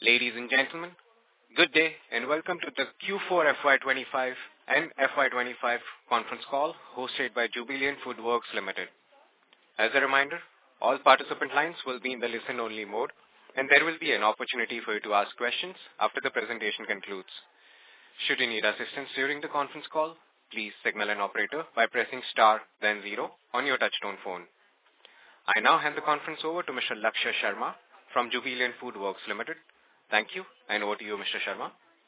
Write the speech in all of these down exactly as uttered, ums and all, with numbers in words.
Ladies and gentlemen, good day and welcome to the Q four F Y twenty-five and F Y twenty-five conference call hosted by Jubilant FoodWorks Limited. As a reminder, all participant lines will be in the listen-only mode and there will be an opportunity for you to ask questions after the presentation concludes. Should you need assistance during the conference call, please signal an operator by pressing star then zero on your touchtone phone. I now hand the conference over to Mister Lakshya Sharma from Jubilant FoodWorks Limited. Thank you, and over to you, Mister Sharma.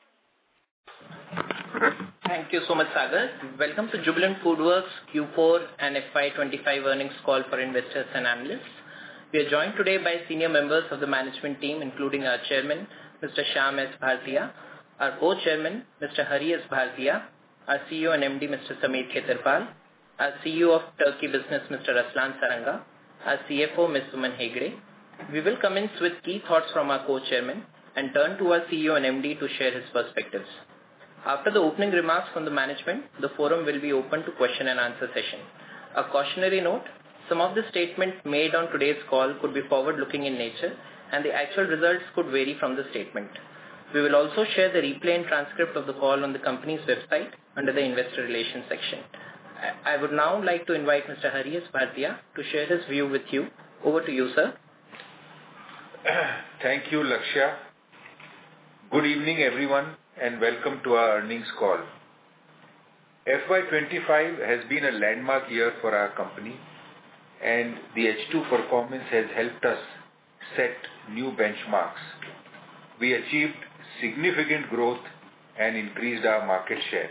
Thank you so much, Sagar. Welcome to Jubilant FoodWorks Q four and F Y twenty-five earnings call for investors and analysts. We are joined today by senior members of the management team, including our chairman, Mister Shyam S. Bhartia, our co-chairman, Mister Hari S. Bhartia, our C E O and M D, Mister Sameer Khetarpal, our C E O of Turkey Business, Mister Aslan Saranga, our C F O, Miz Suman Hegde. We will commence with key thoughts from our co-chairman and turn to our C E O and M D to share his perspectives. After the opening remarks from the management, the forum will be open to question and answer session. A cautionary note, some of the statements made on today's call could be forward-looking in nature and the actual results could vary from the statement. We will also share the replay and transcript of the call on the company's website under the investor relations section. I would now like to invite Mister Hari S. Bhartia to share his view with you. Over to you, sir. Thank you, Lakshya. Good evening, everyone, and welcome to our earnings call. F Y twenty-five has been a landmark year for our company, and the H two performance has helped us set new benchmarks. We achieved significant growth and increased our market share.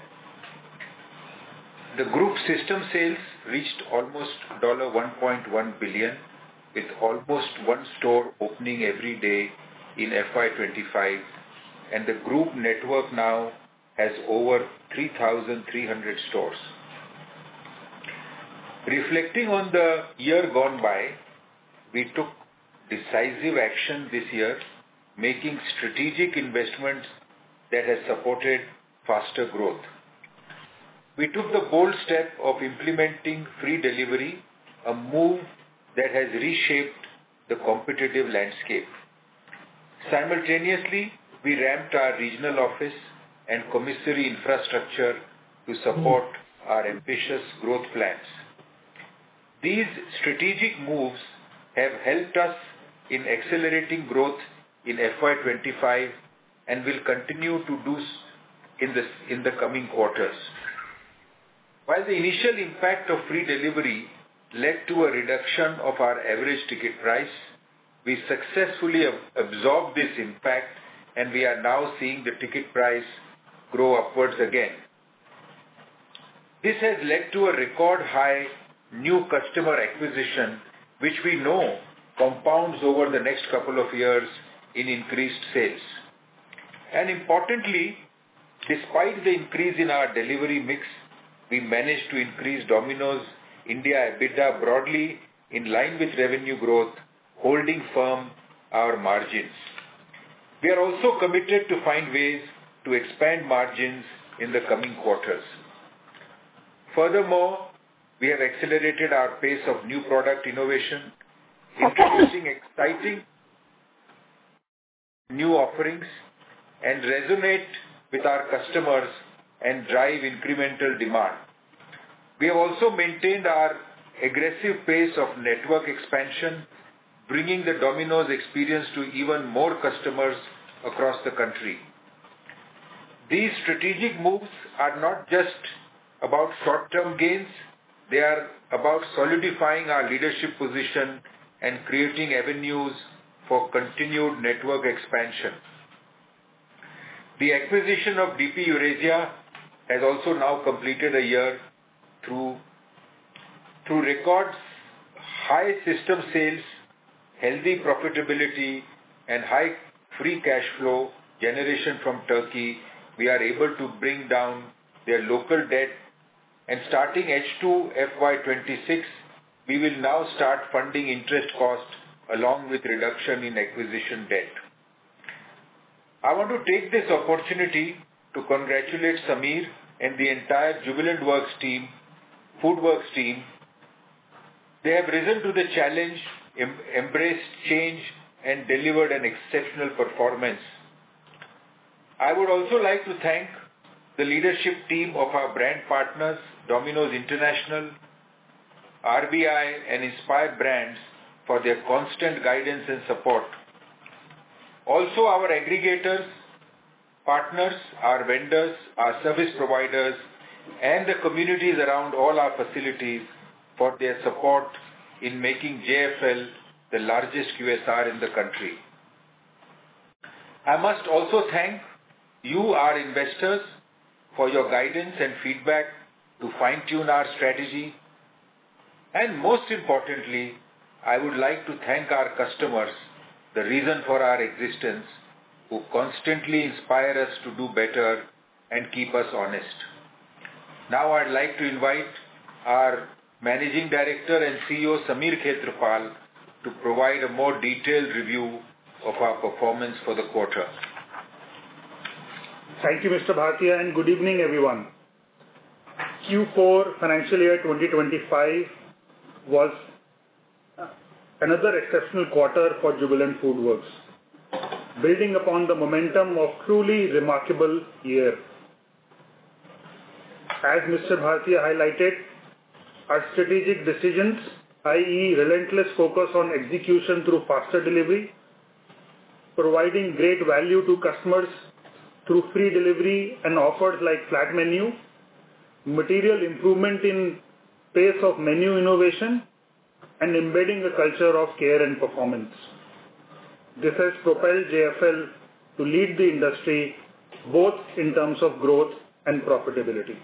The group system sales reached almost one point one billion dollars, with almost one store opening every day in F Y twenty-five, and the group network now has over three thousand three hundred stores. Reflecting on the year gone by, we took decisive action this year, making strategic investments that has supported faster growth. We took the bold step of implementing free delivery, a move that has reshaped the competitive landscape. Simultaneously, we ramped our regional office and commissary infrastructure to support our ambitious growth plans. These strategic moves have helped us in accelerating growth in F Y twenty-five and will continue to do so in the, in the coming quarters. While the initial impact of free delivery led to a reduction of our average ticket price, we successfully absorbed this impact and we are now seeing the ticket price grow upwards again. This has led to a record high new customer acquisition, which we know compounds over the next couple of years in increased sales. And importantly, despite the increase in our delivery mix, we managed to increase Domino's India EBITDA broadly in line with revenue growth, holding firm our margins. We are also committed to find ways to expand margins in the coming quarters. Furthermore, we have accelerated our pace of new product innovation, introducing exciting new offerings and resonate with our customers and drive incremental demand. We have also maintained our aggressive pace of network expansion, bringing the Domino's experience to even more customers across the country. These strategic moves are not just about short-term gains, they are about solidifying our leadership position and creating avenues for continued network expansion. The acquisition of D P Eurasia has also now completed a year through, through records, high system sales, healthy profitability and high free cash flow generation from Turkey. We are able to bring down their local debt, and starting H two F Y twenty-six, we will now start funding interest cost along with reduction in acquisition debt. I want to take this opportunity to congratulate Sameer and the entire Jubilant Works team, FoodWorks team. They have risen to the challenge, em- embraced change and delivered an exceptional performance. I would also like to thank the leadership team of our brand partners, Domino's International, R B I and Inspire Brands for their constant guidance and support. Also our aggregators, partners, our vendors, our service providers, and the communities around all our facilities for their support in making J F L the largest Q S R in the country. I must also thank you, our investors, for your guidance and feedback to fine-tune our strategy. And most importantly, I would like to thank our customers, the reason for our existence, who constantly inspire us to do better and keep us honest. Now I'd like to invite our Managing Director and C E O Sameer Khetrapal to provide a more detailed review of our performance for the quarter. Thank you, Mister Bhatia, and good evening, everyone. Q four financial year twenty twenty-five was another exceptional quarter for Jubilant FoodWorks, building upon the momentum of truly remarkable year. As Mister Bhatia highlighted, our strategic decisions, that is relentless focus on execution through faster delivery, providing great value to customers through free delivery and offers like flat menu, material improvement in pace of menu innovation, and embedding a culture of care and performance. This has propelled J F L to lead the industry both in terms of growth and profitability.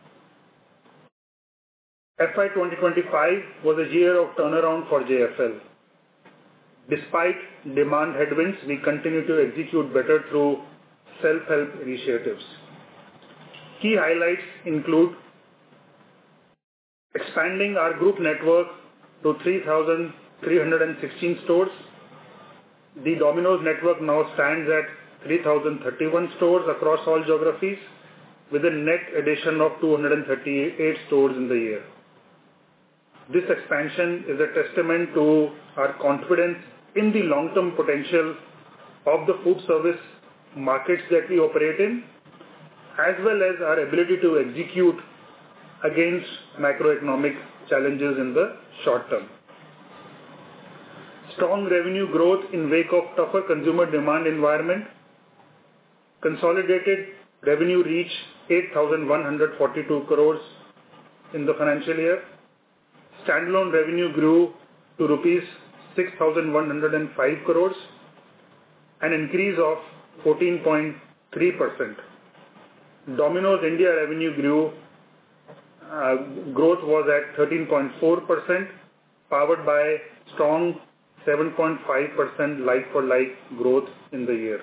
F Y twenty twenty-five was a year of turnaround for J F L. Despite demand headwinds, we continue to execute better through self-help initiatives. Key highlights include expanding our group network to three thousand three hundred sixteen stores. The Domino's network now stands at three thousand thirty-one stores across all geographies, with a net addition of two hundred thirty-eight stores in the year. This expansion is a testament to our confidence in the long-term potential of the food service markets that we operate in, as well as our ability to execute against macroeconomic challenges in the short term. Strong revenue growth in wake of tougher consumer demand environment. Consolidated revenue reached eight thousand one hundred forty-two crores in the financial year. Standalone revenue grew to rupees six thousand one hundred five crores, an increase of fourteen point three percent. Domino's India revenue grew, uh, growth was at thirteen point four percent, powered by strong seven point five percent like-for-like growth in the year.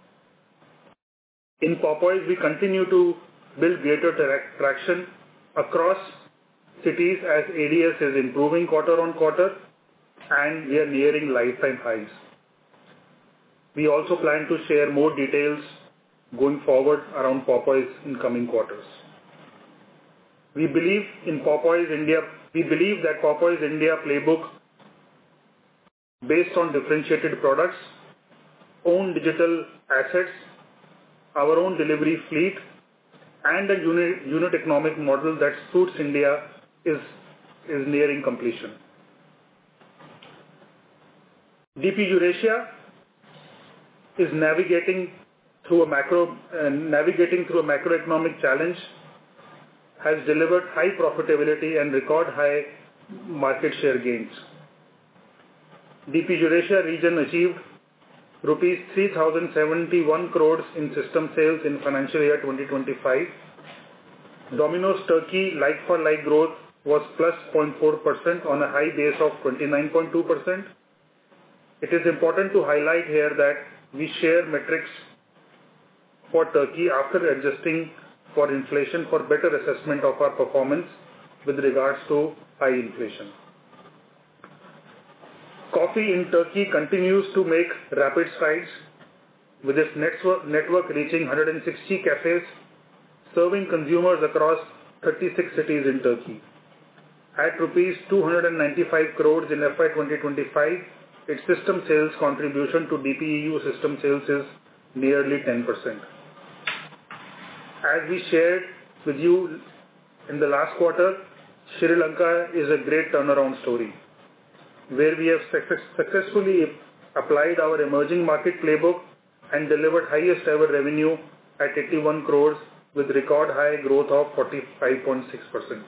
In Popeyes, we continue to build greater tra- traction across cities as A D S is improving quarter on quarter and we are nearing lifetime highs. We also plan to share more details going forward around Popeyes in coming quarters. We believe in Popeyes India, we believe that Popeyes India playbook based on differentiated products, own digital assets, our own delivery fleet, and a unit, unit economic model that suits India is, is nearing completion. D P Eurasia is navigating through a macro, uh, navigating through a macroeconomic challenge, has delivered high profitability and record high market share gains. D P Eurasia region achieved rupees three thousand seventy-one crores in system sales in financial year twenty twenty-five. Domino's Turkey like-for-like growth was plus zero point four percent on a high base of twenty-nine point two percent. It is important to highlight here that we share metrics for Turkey after adjusting for inflation for better assessment of our performance with regards to high inflation. Coffee in Turkey continues to make rapid strides, with its network, network reaching one hundred sixty cafes, serving consumers across thirty-six cities in Turkey. At rupees two hundred ninety-five crores in F Y twenty twenty-five, its system sales contribution to D P E U system sales is nearly ten percent. As we shared with you in the last quarter, Sri Lanka is a great turnaround story, where we have success- successfully applied our emerging market playbook and delivered highest ever revenue at eighty-one crores with record high growth of forty-five point six percent.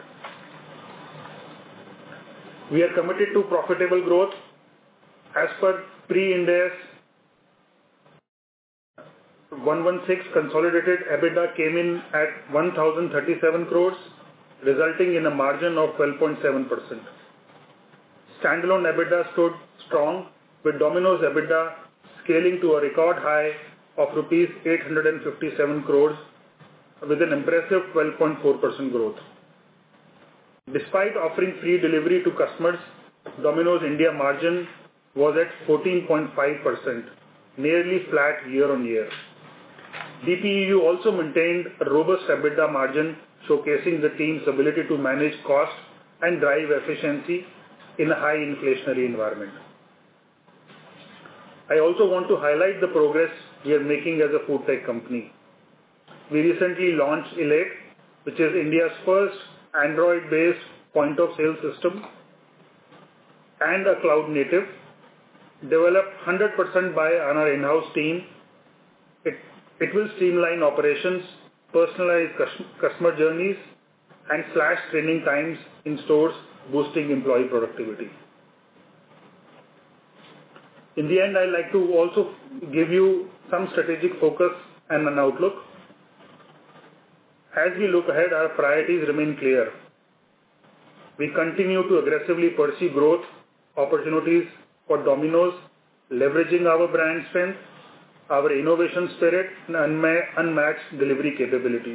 We are committed to profitable growth. As per pre-Ind AS one sixteen consolidated EBITDA came in at one thousand thirty-seven crores, resulting in a margin of twelve point seven percent. Standalone EBITDA stood strong, with Domino's EBITDA scaling to a record high of rupees eight hundred fifty-seven crores with an impressive twelve point four percent growth. Despite offering free delivery to customers, Domino's India margin was at fourteen point five percent, nearly flat year-on-year. D P E U also maintained a robust EBITDA margin, showcasing the team's ability to manage cost and drive efficiency in a high inflationary environment. I also want to highlight the progress we are making as a food tech company. We recently launched Elate, which is India's first Android-based point-of-sale system and a cloud native, developed one hundred percent by our in-house team. It, it will streamline operations, personalize customer journeys, and slash training times in stores, boosting employee productivity. In the end, I'd like to also give you some strategic focus and an outlook. As we look ahead, our priorities remain clear. We continue to aggressively pursue growth opportunities for Domino's, leveraging our brand strength, our innovation spirit, and unma- unmatched delivery capabilities.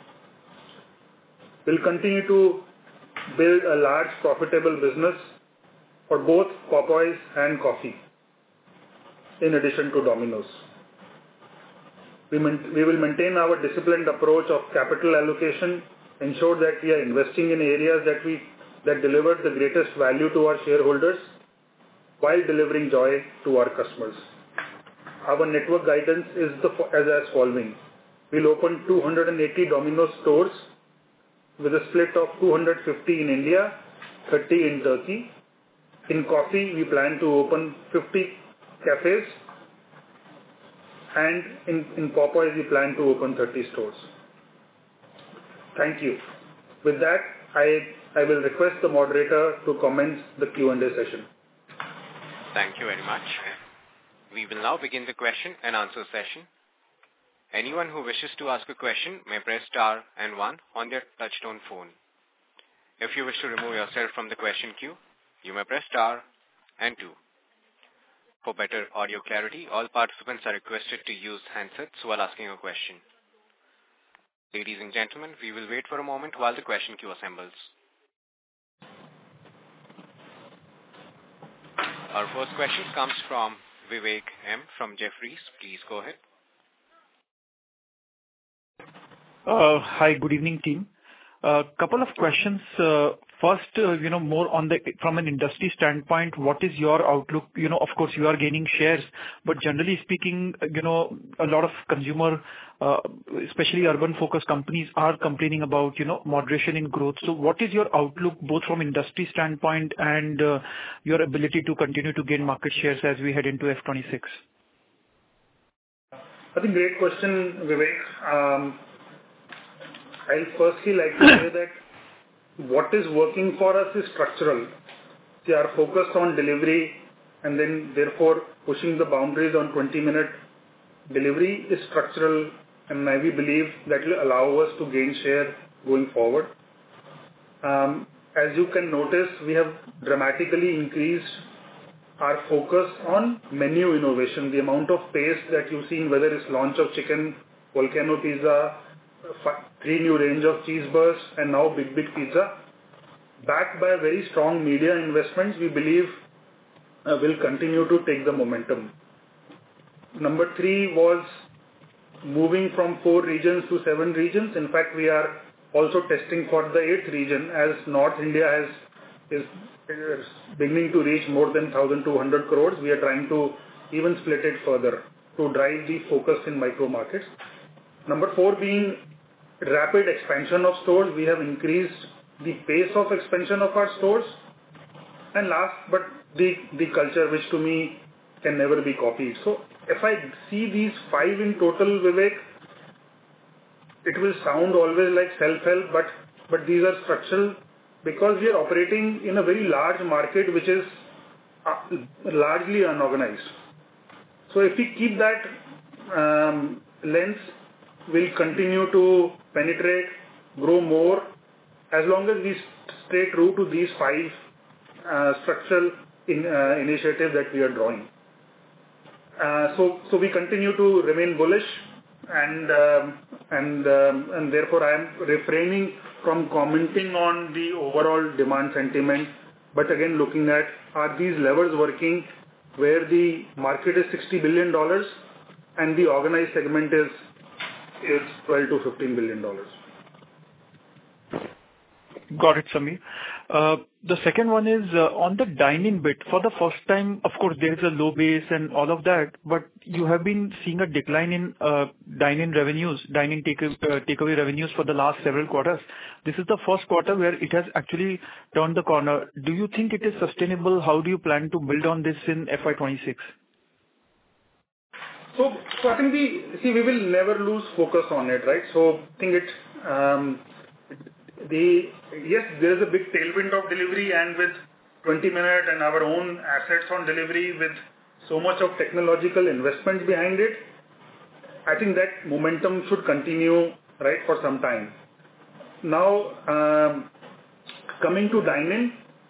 We'll continue to build a large, profitable business for both Popeyes and coffee, in addition to Domino's. We, man- we will maintain our disciplined approach of capital allocation, ensure that we are investing in areas that we that deliver the greatest value to our shareholders, while delivering joy to our customers. Our network guidance is the as as following. We'll open two hundred eighty Domino's stores with a split of two hundred fifty in India, thirty in Turkey. In coffee, we plan to open fifty cafes, and in, in Popeyes, we plan to open thirty stores. Thank you. With that, I, I will request the moderator to commence the Q and A session. Thank you very much. We will now begin the question and answer session. Anyone who wishes to ask a question may press star and one on their touchtone phone. If you wish to remove yourself from the question queue, you may press star and two. For better audio clarity, all participants are requested to use handsets while asking a question. Ladies and gentlemen, we will wait for a moment while the question queue assembles. Our first question comes from Vivek M. from Jefferies. Please go ahead. Uh, hi, good evening, team. A uh, couple of questions. Uh, first, uh, you know, more on the from an industry standpoint, what is your outlook? You know, of course, you are gaining shares, but generally speaking, you know, a lot of consumer, uh, especially urban-focused companies, are complaining about, you know, moderation in growth. So, what is your outlook, both from industry standpoint and uh, your ability to continue to gain market shares as we head into F twenty-six? I think great question, Vivek. Um, I'll firstly like to say that what is working for us is structural. We are focused on delivery and then therefore pushing the boundaries on twenty minute delivery is structural, and I we believe that will allow us to gain share going forward. Um, as you can notice, we have dramatically increased our focus on menu innovation. The amount of pace that you've seen, whether it's launch of chicken, volcano pizza, three new range of cheese bursts, and now Big Big Pizza, backed by very strong media investments, we believe uh, will continue to take the momentum. Number three was moving from four regions to seven regions. In fact, we are also testing for the eighth region, as North India has is is beginning to reach more than one thousand two hundred crores. We are trying to even split it further to drive the focus in micro markets. Number four being rapid expansion of stores. We have increased the pace of expansion of our stores. And last, but the, the culture, which to me can never be copied. So if I see these five in total, Vivek, it will sound always like self-help, but, but these are structural because we are operating in a very large market which is uh, largely unorganized. So if we keep that um, lens, we'll continue to penetrate, grow more, as long as we stay true to these five uh, structural in, uh, initiatives that we are drawing. Uh, so, so we continue to remain bullish, and um, and um, and therefore I am refraining from commenting on the overall demand sentiment, but again looking at are these levers working where the market is sixty billion dollars and the organized segment is is twelve to fifteen billion dollars. Got it, Sameer. Uh, the second one is uh, on the dine-in bit. For the first time, of course, there is a low base and all of that, but you have been seeing a decline in uh, dine-in revenues, dine-in take, uh, takeaway revenues for the last several quarters. This is the first quarter where it has actually turned the corner. Do you think it is sustainable? How do you plan to build on this in F Y twenty-six? So, so I think we see we will never lose focus on it, right? So I think it. Um, The yes, there is a big tailwind of delivery, and with twenty minute and our own assets on delivery, with so much of technological investments behind it, I think that momentum should continue, right, for some time. Now, um, coming to dine-in,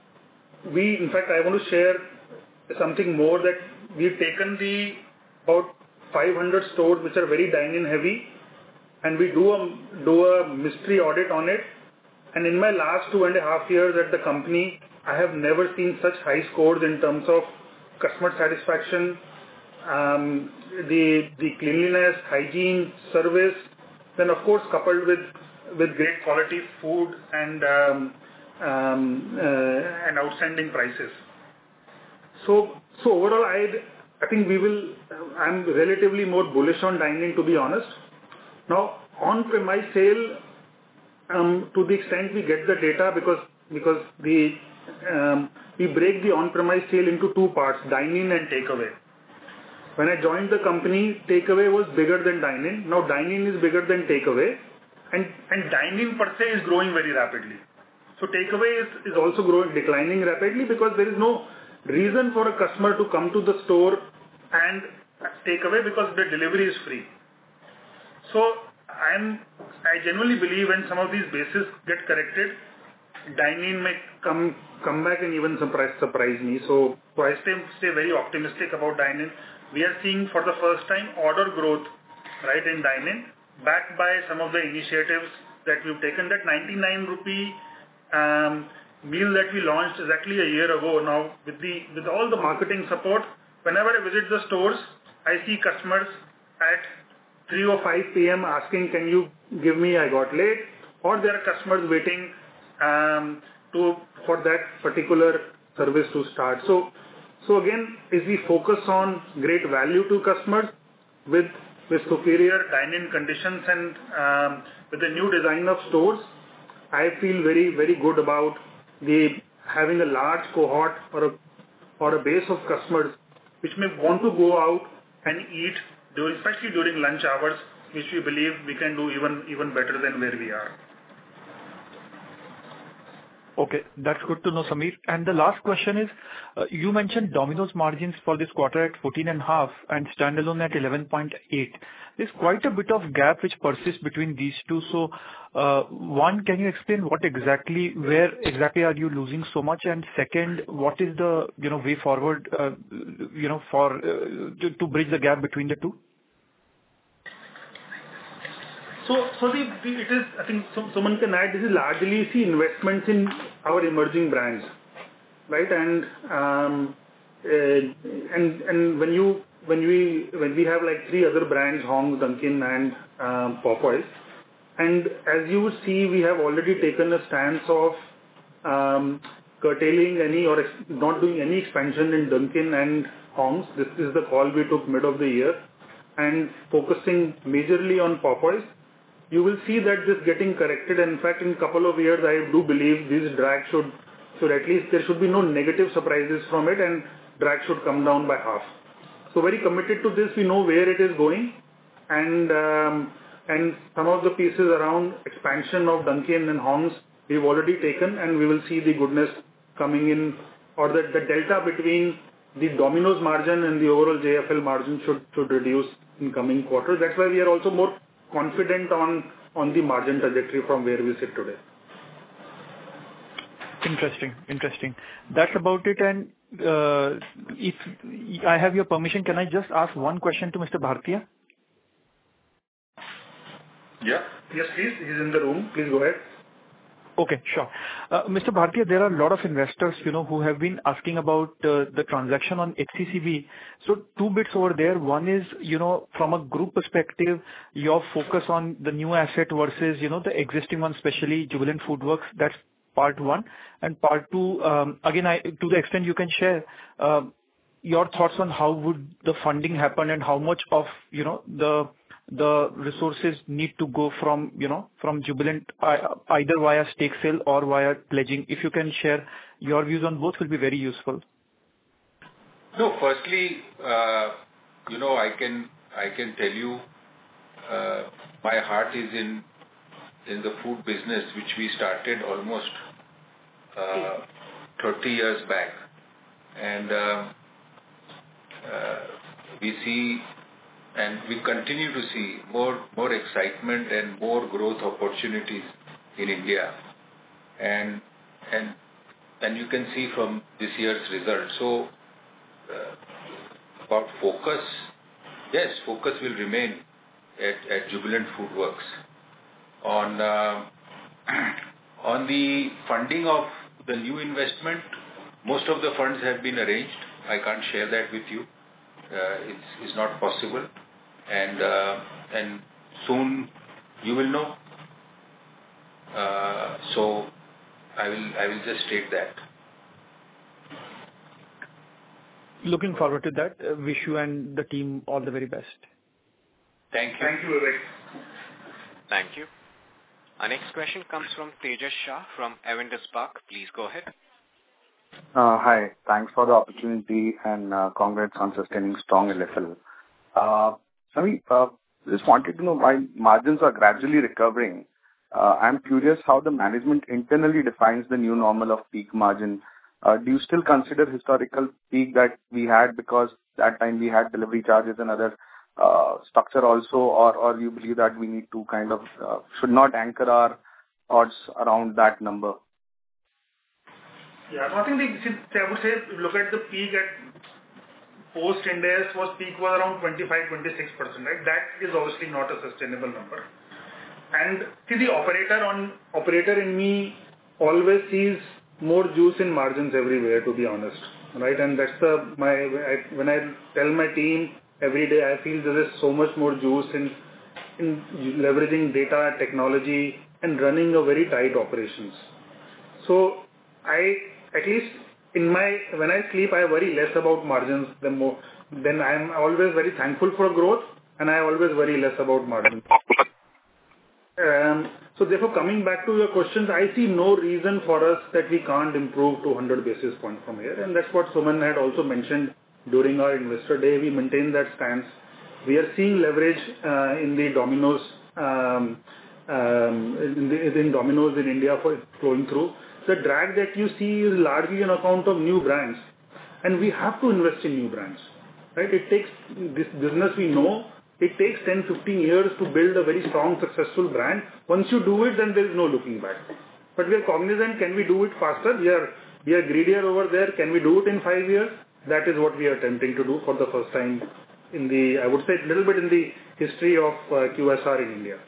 we in fact I want to share something more that we've taken the about five hundred stores which are very dine-in heavy, and we do a do a mystery audit on it. And in my last two and a half years at the company, I have never seen such high scores in terms of customer satisfaction, um, the the cleanliness, hygiene, service, then of course coupled with with great quality food and um, um, uh, and outstanding prices. So so overall, I I think we will. I'm relatively more bullish on dine-in, to be honest. Now on-premise sale. Um, to the extent we get the data, because because the um, we break the on-premise sale into two parts, dine-in and takeaway. When I joined the company, takeaway was bigger than dine-in. Now dine-in is bigger than takeaway, and and dine-in per se is growing very rapidly. So takeaway is, is also growing, declining rapidly, because there is no reason for a customer to come to the store and take away because the delivery is free. So I'm, I genuinely believe when some of these bases get corrected, dine-in may come come back and even surprise surprise me. So, so I stay stay very optimistic about dine-in. We are seeing for the first time order growth, right, in dine-in, backed by some of the initiatives that we've taken. That ninety-nine rupee um, meal that we launched exactly a year ago now, with the with all the marketing support. Whenever I visit the stores, I see customers at three or five p.m. asking, can you give me, I got late, or there are customers waiting um, to for that particular service to start. So, so again, is we focus on great value to customers with with superior dine-in conditions and um, with the new design of stores. I feel very very good about the having a large cohort or a or a base of customers which may want to go out and eat, during, especially during lunch hours, which we believe we can do even even better than where we are. Okay, that's good to know, Sameer. And the last question is, uh, you mentioned Domino's margins for this quarter at fourteen and a half and standalone at eleven point eight. There's quite a bit of gap which persists between these two. So, uh, one, can you explain what exactly, where exactly are you losing so much? And second, what is the, you know, way forward, uh, you know, for uh, to, to bridge the gap between the two? So, so the, the it is, I think so, someone can add, this is largely see investments in our emerging brands, right? And um, uh, and and when you when we when we have like three other brands, Hong's, Dunkin', and um, Popeyes, and as you see, we have already taken a stance of um, curtailing any or ex- not doing any expansion in Dunkin' and Hong's. This is the call we took mid of the year, and focusing majorly on Popeyes. You will see that this getting corrected. In fact, in couple of years, I do believe this drag should, should at least there should be no negative surprises from it, and drag should come down by half. So very committed to this. We know where it is going, and um, and some of the pieces around expansion of Dunkin' and Hong's we've already taken, and we will see the goodness coming in, or the, the delta between the Domino's margin and the overall J F L margin should should reduce in coming quarters. That's why we are also more confident on on the margin trajectory from where we sit today. Interesting. Interesting. That's about it. And uh, if I have your permission, can I just ask one question to Mister Bhartiya? Yeah. Yes, please. He's in the room. Please go ahead. Okay, sure. Uh, Mister Bhartiya, there are a lot of investors, you know, who have been asking about uh, the transaction on H C C B. So two bits over there. One is, you know, from a group perspective, your focus on the new asset versus, you know, the existing one, especially Jubilant FoodWorks. That's part one. And part two, um, again, I, to the extent you can share, uh, your thoughts on how would the funding happen and how much of, you know, the the resources need to go from, you know, from Jubilant, either via stake sale or via pledging. If you can share your views on both, will be very useful. No, firstly, uh, you know, I can I can tell you, uh, my heart is in in the food business, which we started almost uh, thirty years back, and uh, uh, we see. And we continue to see more more excitement and more growth opportunities in India, and and and you can see from this year's results. So, uh, about focus, yes, focus will remain at, at Jubilant FoodWorks. On uh, on the funding of the new investment, most of the funds have been arranged. I can't share that with you. Uh, it's, it's not possible, and uh, and soon you will know. Uh, so I will I will just state that. Looking forward to that. Uh, wish you and the team all the very best. Thank you. Thank you, Vivek. Thank you. Our next question comes from Tejas Shah from Avendus Spark. Please go ahead. Uh, Hi. Thanks for the opportunity and uh, congrats on sustaining strong L F L. Uh, Sameer, uh, just wanted to know why margins are gradually recovering. Uh, I'm curious how the management internally defines the new normal of peak margin. Uh, do you still consider historical peak that we had because that time we had delivery charges and other uh, structure also, or, or you believe that we need to kind of uh, should not anchor our odds around that number? Yeah, so I think the, I would say look at the peak at post-Ind AS was peak was around twenty-five to twenty-six percent, right? That is obviously not a sustainable number. And see, the operator on operator in me always sees more juice in margins everywhere, to be honest, right? And that's the my I, when I tell my team every day, I feel there is so much more juice in in leveraging data, technology, and running a very tight operations. So I at least in my when I sleep, I worry less about margins than more. Then I am always very thankful for growth, and I always worry less about margins. Um, so therefore, coming back to your questions, I see no reason for us that we can't improve to one hundred basis points from here, and that's what Suman had also mentioned during our investor day. We maintain that stance. We are seeing leverage uh, in the Domino's um, um, in, the, in Domino's in India for flowing through. The drag that you see is largely on account of new brands, and we have to invest in new brands, right? It takes this business we know. It takes ten, fifteen years to build a very strong, successful brand. Once you do it, then there is no looking back. But we are cognizant, can we do it faster? We are, we are greedier over there. Can we do it in five years? That is what we are attempting to do for the first time in the, I would say, a little bit in the history of uh, Q S R in India.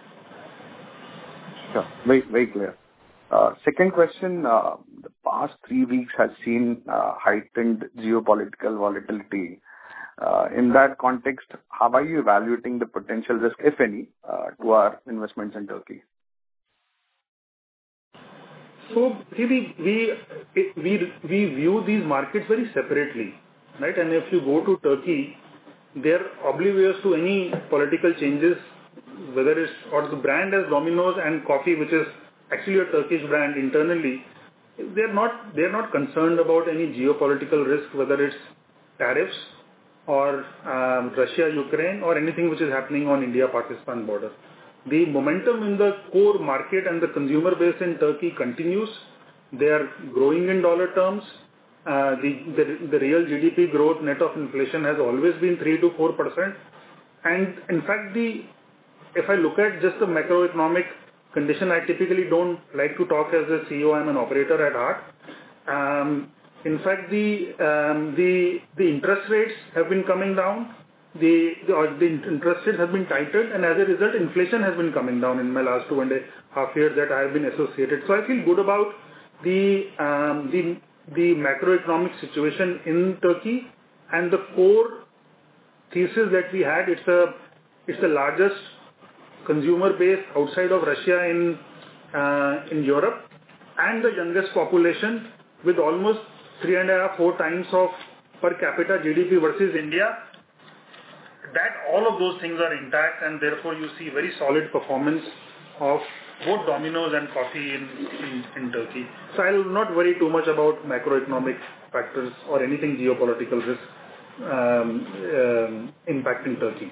Sure. Very, very clear. Uh, second question, uh, the past three weeks has seen uh, heightened geopolitical volatility. Uh, in that context, how are you evaluating the potential risk, if any, uh, to our investments in Turkey? So, see, we, we, we, we view these markets very separately, right? And if you go to Turkey, they're oblivious to any political changes, whether it's, or the brand as Domino's and coffee, which is actually a Turkish brand internally, they're not, they're not concerned about any geopolitical risk, whether it's tariffs or um, Russia, Ukraine, or anything which is happening on India-Pakistan border. The momentum in the core market and the consumer base in Turkey continues. They are growing in dollar terms. Uh, the, the, the real G D P growth net of inflation has always been three to four percent. And in fact, the if I look at just the macroeconomic condition, I typically don't like to talk as a C E O. I'm an operator at heart. Um, in fact, the, um, the, the interest rates have been coming down. The, the, or the interest rates have been tightened, and as a result, inflation has been coming down in my last two and a half years that I have been associated. So I feel good about the, um, the, the macroeconomic situation in Turkey and the core thesis that we had. It's a, it's the largest consumer base outside of Russia in, uh, in Europe, and the youngest population with almost three and a half, four times of per capita G D P versus India. That all of those things are intact, and therefore you see very solid performance of both Domino's and coffee in, in, in Turkey. So I will not worry too much about macroeconomic factors or anything geopolitical risk um, um, impacting Turkey.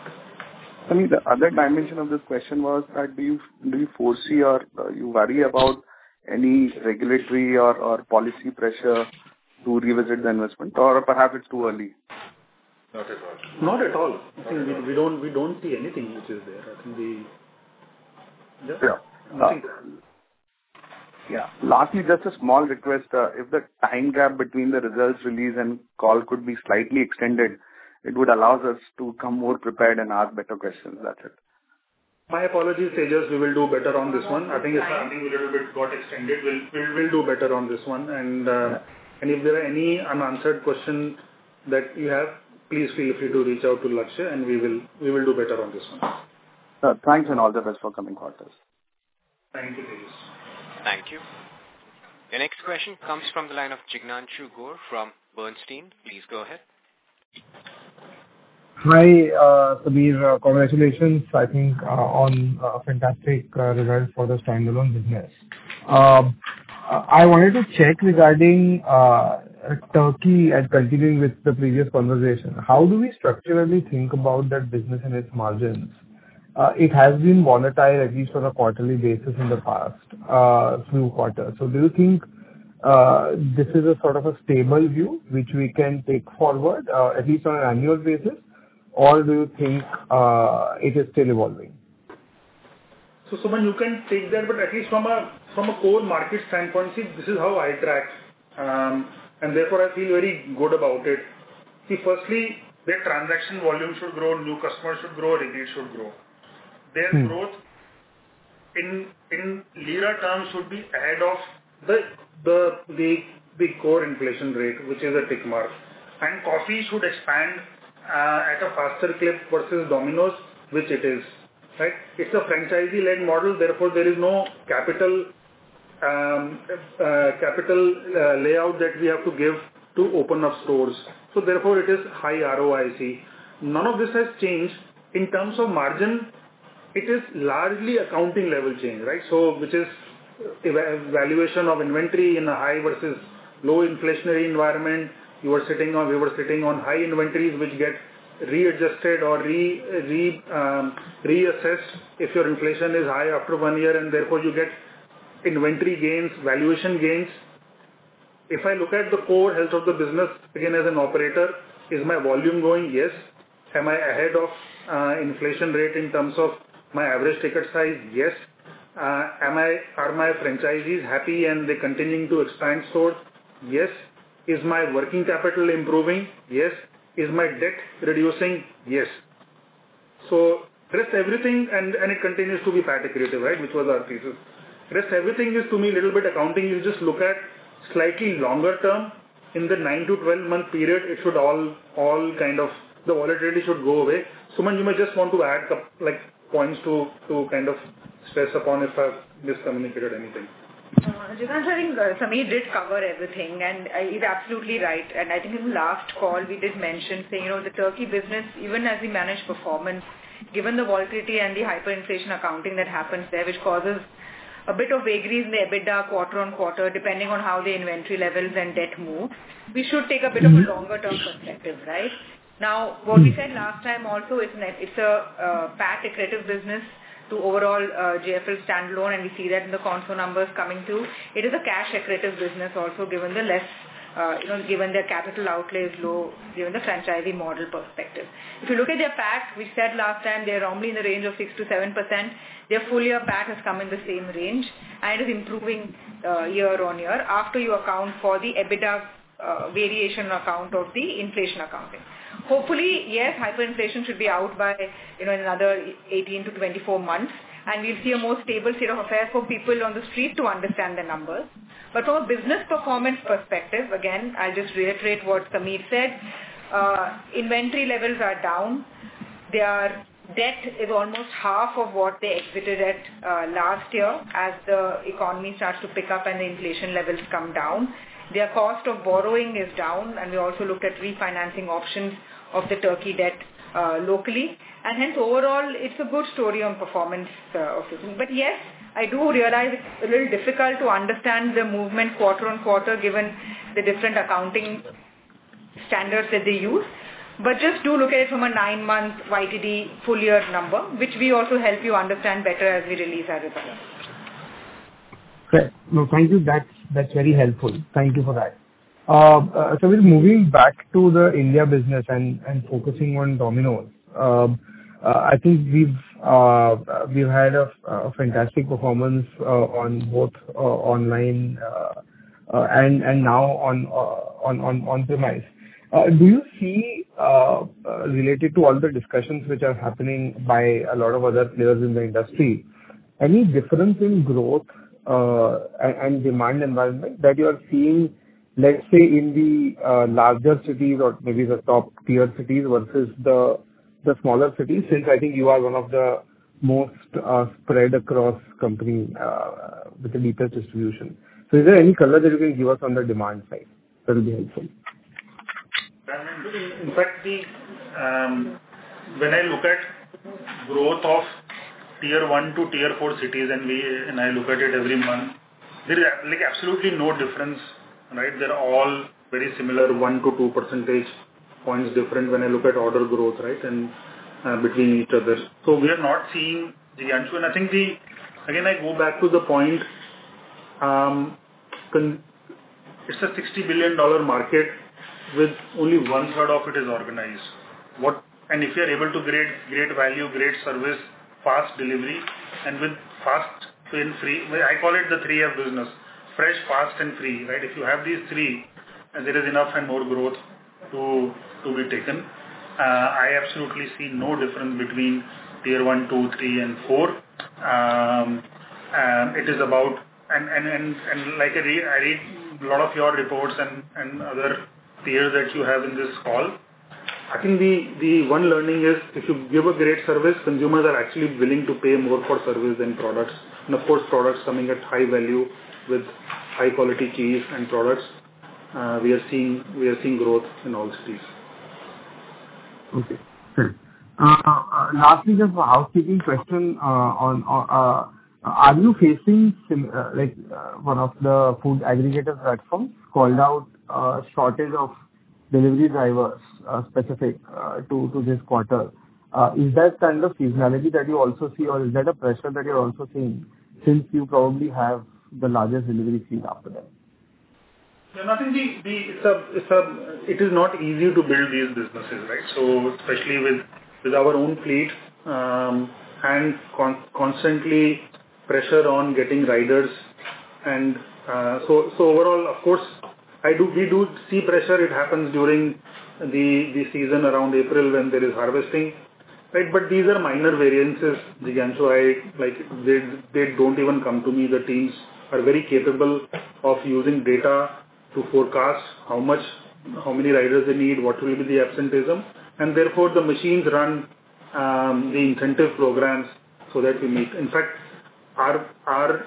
I mean, the other dimension of this question was that do you do you foresee or uh, you worry about any regulatory or, or policy pressure to revisit the investment, or perhaps it's too early? Not at all. Not at all. I think we, we don't we don't see anything which is there. I think we yeah. Yeah. Nothing. Uh, yeah. Lastly, just a small request. Uh, if the time gap between the results release and call could be slightly extended, it would allow us to come more prepared and ask better questions. That's it. My apologies, Tejas. We will do better on this one. I think it's something a little bit got extended. We'll we'll, we'll do better on this one. And uh, yeah. and if there are any unanswered questions that you have, please feel free to reach out to Lakshya, and we will we will do better on this one. Uh, thanks, and all the best for coming quarters. Thank you, Tejas. Thank you. The next question comes from the line of Jignanshu Gor from Bernstein. Please go ahead. Hi, uh, Sameer. Uh, congratulations, I think, uh, on a uh, fantastic uh, result for the standalone business. Uh, I wanted to check regarding uh, Turkey and continuing with the previous conversation. How do we structurally think about that business and its margins? Uh, it has been volatile, at least on a quarterly basis in the past uh, few quarters. So do you think uh, this is a sort of a stable view which we can take forward, uh, at least on an annual basis? Or do you think uh, it is still evolving? So, Suman, you can take that, but at least from a from a core market standpoint, see, this is how I track, um, and therefore I feel very good about it. See, firstly, their transaction volume should grow, new customers should grow, repeat should grow. Their hmm. growth in in lira terms should be ahead of the the the the core inflation rate, which is a tick mark, and coffee should expand Uh, at a faster clip versus Domino's, which it is, right? It's a franchisee-led model, therefore there is no capital um, uh, capital uh, layout that we have to give to open up stores. So therefore it is high R O I C. None of this has changed. In terms of margin, it is largely accounting level change, right? So which is valuation of inventory in a high versus low inflationary environment. You were sitting on, we were sitting on high inventories which get readjusted or re, re, um, reassessed if your inflation is high after one year, and therefore you get inventory gains, valuation gains. If I look at the core health of the business, again as an operator, is my volume growing? Yes. Am I ahead of uh, inflation rate in terms of my average ticket size? Yes. Uh, am I, are my franchisees happy and they continuing to expand stores? Yes. Is my working capital improving? Yes. Is my debt reducing? Yes. So rest everything, and, and it continues to be PAT accretive, right, which was our thesis. Rest everything is to me a little bit accounting. You just look at slightly longer term. In the nine to twelve month period, it should all, all kind of, the volatility should go away. Suman, you may just want to add like points to, to kind of stress upon if I've miscommunicated anything. Uh, Jignanshu, I think uh, Sameer did cover everything, and uh, he's absolutely right. And I think in the last call we did mention, saying, you know, the Turkey business, even as we manage performance, given the volatility and the hyperinflation accounting that happens there, which causes a bit of vagaries in the EBITDA quarter on quarter, depending on how the inventory levels and debt move, we should take a bit of a longer term perspective, right? Now, what we said last time also is an, it's a uh, P A T accretive business to overall uh, J F L standalone, and we see that in the console numbers coming through. It is a cash accretive business also, given the less, uh, you know, given their capital outlay is low, given the franchisee model perspective. If you look at their P A T, we said last time they're normally in the range of six to seven percent. Their full year P A T has come in the same range, and it is improving uh, year on year after you account for the EBITDA uh, variation account of the inflation accounting. Hopefully, yes, hyperinflation should be out by, you know, in another eighteen to twenty-four months, and we'll see a more stable state of affairs for people on the street to understand the numbers. But from a business performance perspective, again, I'll just reiterate what Sameer said. Uh, inventory levels are down. Their debt is almost half of what they exited at uh, last year as the economy starts to pick up and the inflation levels come down. Their cost of borrowing is down, and we also looked at refinancing options of the Turkey debt uh, locally. And hence, overall, it's a good story on performance uh, of this. But yes, I do realize it's a little difficult to understand the movement quarter on quarter given the different accounting standards that they use. But just do look at it from a nine-month Y T D full-year number, which we also help you understand better as we release our results. Okay. No, thank you. That's that's very helpful. Thank you for that. Uh, uh, so we're moving back to the India business and, and focusing on Domino's. Uh, uh, I think we've uh, we've had a, a fantastic performance uh, on both uh, online uh, uh, and and now on uh, on on on premise. Uh, do you see uh, uh, related to all the discussions which are happening by a lot of other players in the industry, any difference in growth uh, and, and demand environment that you are seeing, let's say in the uh, larger cities or maybe the top tier cities versus the the smaller cities? Since I think you are one of the most uh, spread across company uh, with the deepest distribution. So is there any color that you can give us on the demand side? That will be helpful. In fact, the um, when I look at growth of tier one to tier four cities, and we and I look at it every month, there is like absolutely no difference, right? They're all very similar, one to two percentage points different when I look at order growth, right, and uh, between each other. So we are not seeing the answer. And I think the again I go back to the point. Um, con- it's a sixty billion dollar market, with only one third of it is organized. What and if you are able to create great value, great service, fast delivery, and with fast and free, I call it the three F business: fresh, fast, and free. Right? If you have these three, and there is enough and more growth to to be taken. Uh, I absolutely see no difference between tier one, two, three, and four. Um, um, it is about and and and, and like I read, I read a lot of your reports and and other peers that you have in this call. I think the, the one learning is if you give a great service, consumers are actually willing to pay more for service than products. And of course, products coming at high value with high quality cheese and products, uh, we are seeing we are seeing growth in all cities. Okay. Sure. Uh, uh, lastly, just a housekeeping question uh, on. Uh, are you facing sim- uh, like uh, one of the food aggregator platforms called out uh, shortage of delivery drivers uh, specific uh, to to this quarter? Uh, is that kind of seasonality that you also see, or is that a pressure that you're also seeing since you probably have the largest delivery fleet after that? Yeah, nothing. The, the it's a it's a it is not easy to build these businesses, right? So especially with with our own fleet um, and con- constantly pressure on getting riders, and uh, so so overall, of course, I do we do see pressure. It happens during the the season around April when there is harvesting, right? But these are minor variances, Jignanshu. I like they they don't even come to me. The teams are very capable of using data to forecast how much, how many riders they need, what will be the absenteeism, and therefore the machines run um, the incentive programs so that we meet. In fact, our our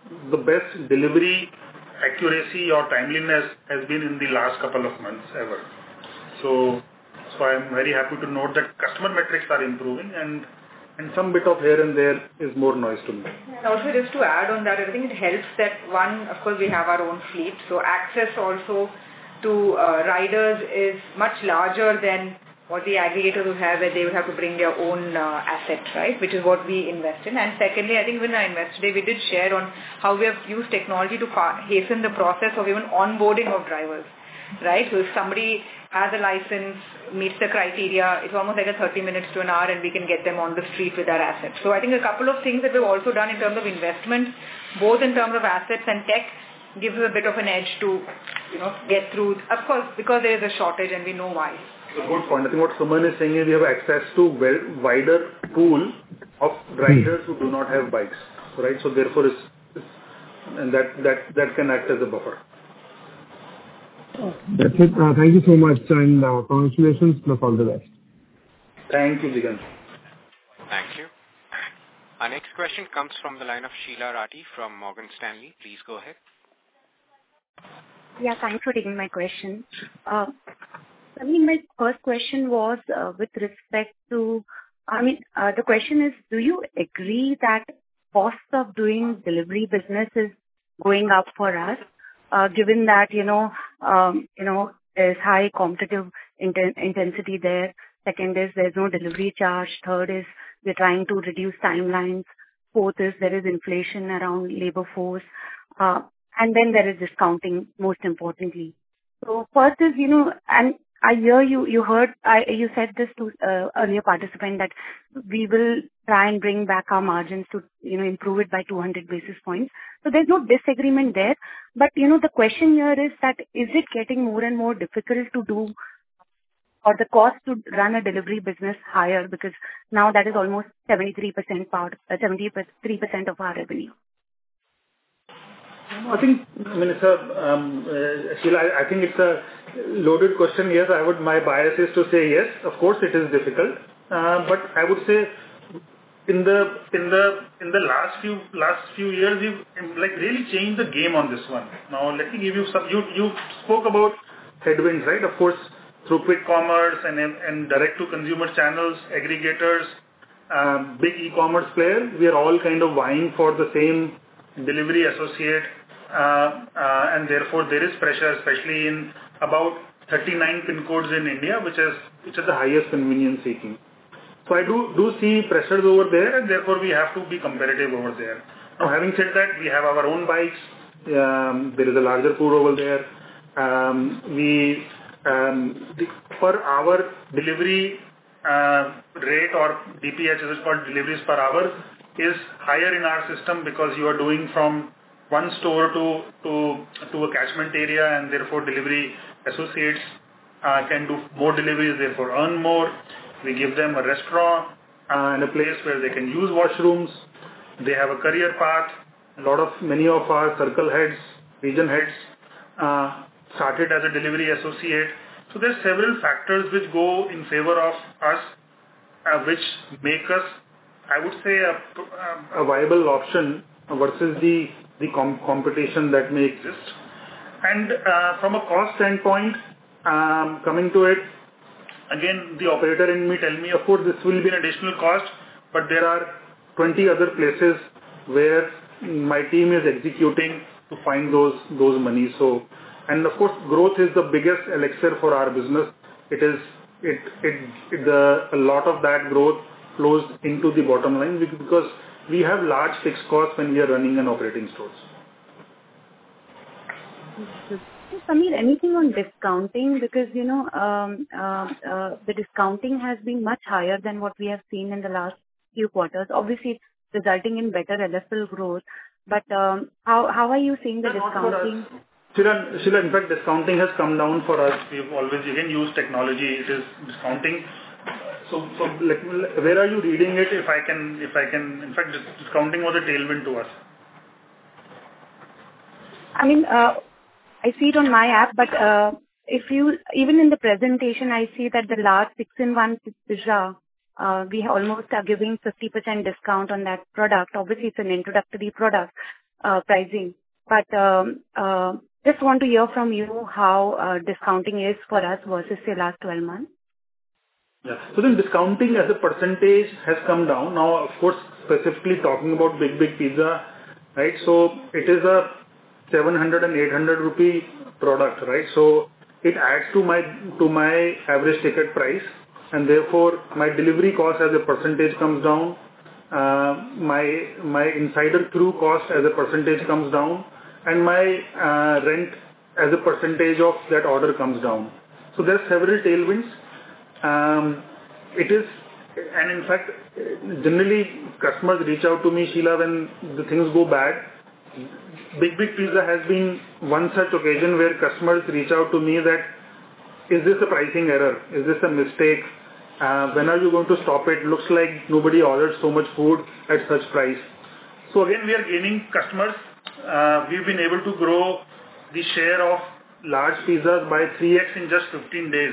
the best delivery accuracy or timeliness has been in the last couple of months ever. So, so I'm very happy to note that customer metrics are improving, and and some bit of here and there is more noise to me. And also, just to add on that, I think it helps that one, of course, we have our own fleet, so access also to uh, riders is much larger than what the aggregators would have, where they would have to bring their own uh, asset, right, which is what we invest in. And secondly, I think when I invested today, we did share on how we have used technology to fa- hasten the process of even onboarding of drivers, right? So if somebody has a license, meets the criteria, it's almost like a thirty minutes to an hour, and we can get them on the street with our assets. So I think a couple of things that we've also done in terms of investment, both in terms of assets and tech, gives us a bit of an edge to, you know, get through. Of course, because there is a shortage and we know why. A good point. I think what Suman is saying is we have access to well wider pool of riders who do not have bikes, right? So therefore, is and that that that can act as a buffer. That's it. Uh, thank you so much, and uh, congratulations, plus all the best. Thank you, Digant. Thank you. Our next question comes from the line of Sheila Rathi from Morgan Stanley. Please go ahead. Yeah, thanks for taking my question. Uh, I mean, my first question was uh, with respect to, I mean, uh, the question is, do you agree that cost of doing delivery business is going up for us? Uh, given that, you know, um, you know, there's high competitive inten- intensity there. Second is there's no delivery charge. Third is we're trying to reduce timelines. Fourth is there is inflation around labor force. Uh, and then there is discounting, most importantly. So first is, you know, and I hear you, you heard, I, you said this to uh, earlier participant that we will try and bring back our margins to, you know, improve it by two hundred basis points. So there's no disagreement there. But, you know, the question here is that is it getting more and more difficult to do, or the cost to run a delivery business higher, because now that is almost seventy-three percent part, uh, seventy-three percent of our revenue? I think, I mean, it's a, um, uh, Sheila, I, I think it's a loaded question. Yes, I would, my bias is to say yes, of course it is difficult. Uh, but I would say in the, in the, in the last few, last few years, we've like really changed the game on this one. Now, let me give you some, you, you spoke about headwinds, right? Of course, through quick commerce and, and direct to consumer channels, aggregators, um, big e-commerce players, we are all kind of vying for the same delivery associate, uh, uh, and therefore there is pressure, especially in about thirty-nine pin codes in India, which is which is the highest convenience seeking. So I do do see pressures over there, and therefore we have to be competitive over there. Now, having said that, we have our own bikes. Um, there is a larger pool over there. Um, we um, the, per hour delivery uh, rate, or D P H as it's called, deliveries per hour, is higher in our system because you are doing from one store to to to a catchment area, and therefore delivery associates uh, can do more deliveries, therefore earn more. We give them a restaurant uh, and a place where they can use washrooms. They have a career path. A lot of many of our circle heads, region heads uh, started as a delivery associate. So there's several factors which go in favor of us, uh, which make us, I would say, a, a viable option versus the the com- competition that may exist. And uh, from a cost standpoint, um, coming to it, again, the operator in me tell me, of course, this will be an additional cost, but there are twenty other places where my team is executing to find those those monies. So, and of course, growth is the biggest elixir for our business. It is it it, it the a lot of that growth flows into the bottom line because we have large fixed costs when we are running and operating stores. Samir, anything on discounting? Because, you know, um, uh, uh, the discounting has been much higher than what we have seen in the last few quarters. Obviously, it's resulting in better L F L growth. But um, how how are you seeing the discounting? Sheila, Sheila, in fact, discounting has come down for us. We've always, again, used technology. It is discounting. So, so like, where are you reading it? If I can, if I can, in fact, discounting was a tailwind to us. I mean, uh, I see it on my app, but uh, if you, even in the presentation, I see that the large six in one pizza, uh, we almost are giving fifty percent discount on that product. Obviously, it's an introductory product. uh, pricing. But um, uh, just want to hear from you how uh, discounting is for us versus the last twelve months. Yeah. So then discounting as a percentage has come down. Now, of course, specifically talking about Big Big Pizza, right? So it is a seven hundred and eight hundred rupee product, right? So it adds to my to my average ticket price, and therefore my delivery cost as a percentage comes down. Uh, my my insider crew cost as a percentage comes down, and my uh, rent as a percentage of that order comes down. So there are several tailwinds. Um, it is, and in fact, generally customers reach out to me, Sheila, when the things go bad. Big Big Pizza has been one such occasion where customers reach out to me that, is this a pricing error? Is this a mistake? Uh, when are you going to stop it? Looks like nobody ordered so much food at such price. So again, we are gaining customers. Uh, we've been able to grow the share of large pizzas by three x in just fifteen days.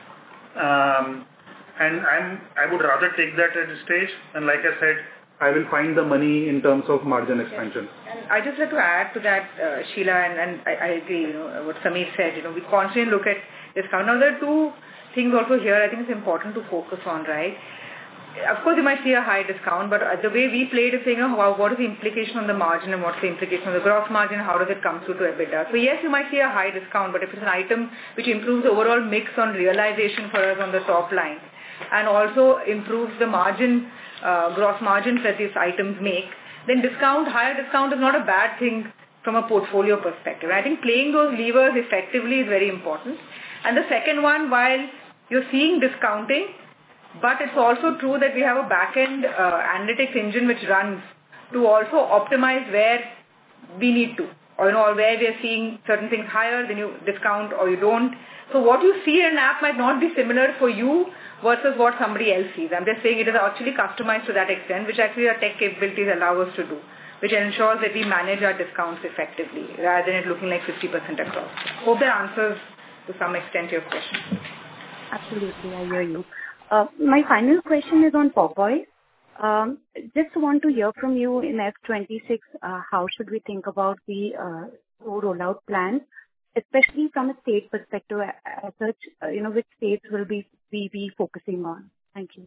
Um, and I'm, I would rather take that at this stage. And like I said, I will find the money in terms of margin expansion. Yes. And I just like to add to that, uh, Sheila, and, and I, I agree, you know, what Sameer said, you know, we constantly look at discount. Now there are two things also here I think it's important to focus on, right? Of course, you might see a high discount, but the way we played is saying, oh, wow, what is the implication on the margin and what's the implication on the gross margin? How does it come through to EBITDA? So yes, you might see a high discount, but if it's an item which improves the overall mix on realization for us on the top line and also improves the margin, uh, gross margins that these items make, then discount, higher discount is not a bad thing from a portfolio perspective. I think playing those levers effectively is very important. And the second one, while you're seeing discounting, but it's also true that we have a back-end uh, analytics engine which runs to also optimize where we need to, or you know, or where we are seeing certain things higher, then you discount or you don't. So what you see in an app might not be similar for you versus what somebody else sees. I'm just saying it is actually customized to that extent, which actually our tech capabilities allow us to do, which ensures that we manage our discounts effectively rather than it looking like fifty percent across. Hope that answers to some extent your question. Absolutely, I hear you. Uh, my final question is on Popeyes. Um, just want to hear from you in F twenty-six, uh, how should we think about the uh, store rollout plan, especially from a state perspective, as such, uh, you know, which states will be, we be focusing on? Thank you.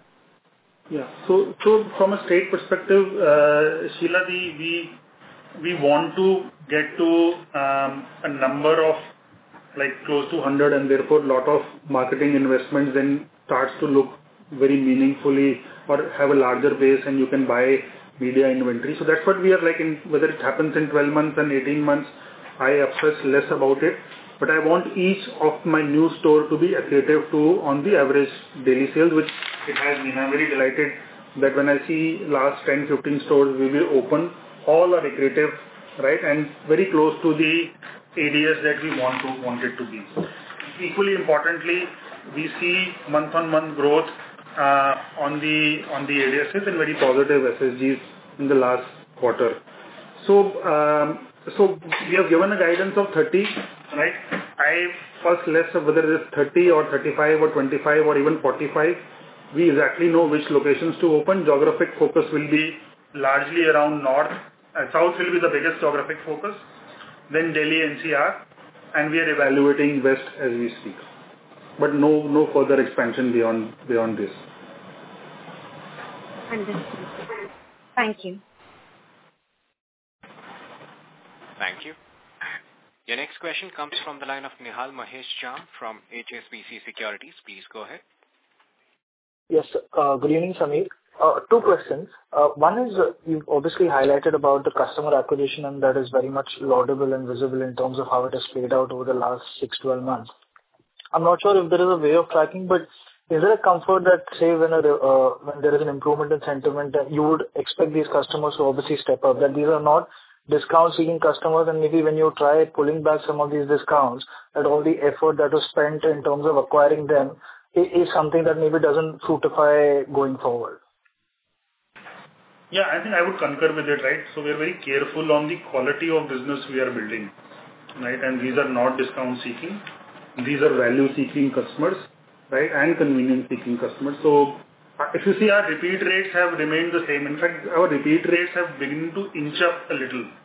Yeah. So, so from a state perspective, uh, Sheila, the, we, we want to get to um, a number of like close to one hundred, and therefore lot of marketing investments then starts to look very meaningfully or have a larger base and you can buy media inventory. So that's what we are like in, whether it happens in twelve months and eighteen months, I obsess less about it. But I want each of my new store to be accretive to on the average daily sales, which it has been. I'm very delighted that when I see last ten, fifteen stores we will open, all are accretive, right? And very close to the A D S that we want to want it to be. Equally importantly, we see month-on-month growth uh, on the on the A D Ss and very positive S S Gs in the last quarter. So, um, so we have given a guidance of thirty, right? I first less of whether it is thirty or thirty-five or twenty-five or even forty-five. We exactly know which locations to open. Geographic focus will be largely around north. Uh, south will be the biggest geographic focus. Then Delhi N C R, and we are evaluating west as we speak. But no, no further expansion beyond beyond this. Understood. Thank you. Thank you. Your next question comes from the line of Nihal Mahesh Jham from H S B C Securities. Please go ahead. Yes. Uh, good evening, Sameer. Uh, two questions. Uh, one is uh, you've obviously highlighted about the customer acquisition, and that is very much laudable and visible in terms of how it has played out over the last six to twelve months. I'm not sure if there is a way of tracking, but is there a comfort that, say, when, a, uh, when there is an improvement in sentiment, that you would expect these customers to obviously step up, that these are not discount-seeking customers, and maybe when you try pulling back some of these discounts, that all the effort that was spent in terms of acquiring them is something that maybe doesn't fructify going forward? Yeah, I think I would concur with it, right? So we are very careful on the quality of business we are building, right? And these are not discount-seeking. These are value-seeking customers, right? And convenience-seeking customers. So if you see, our repeat rates have remained the same. In fact, our repeat rates have begun to inch up a little.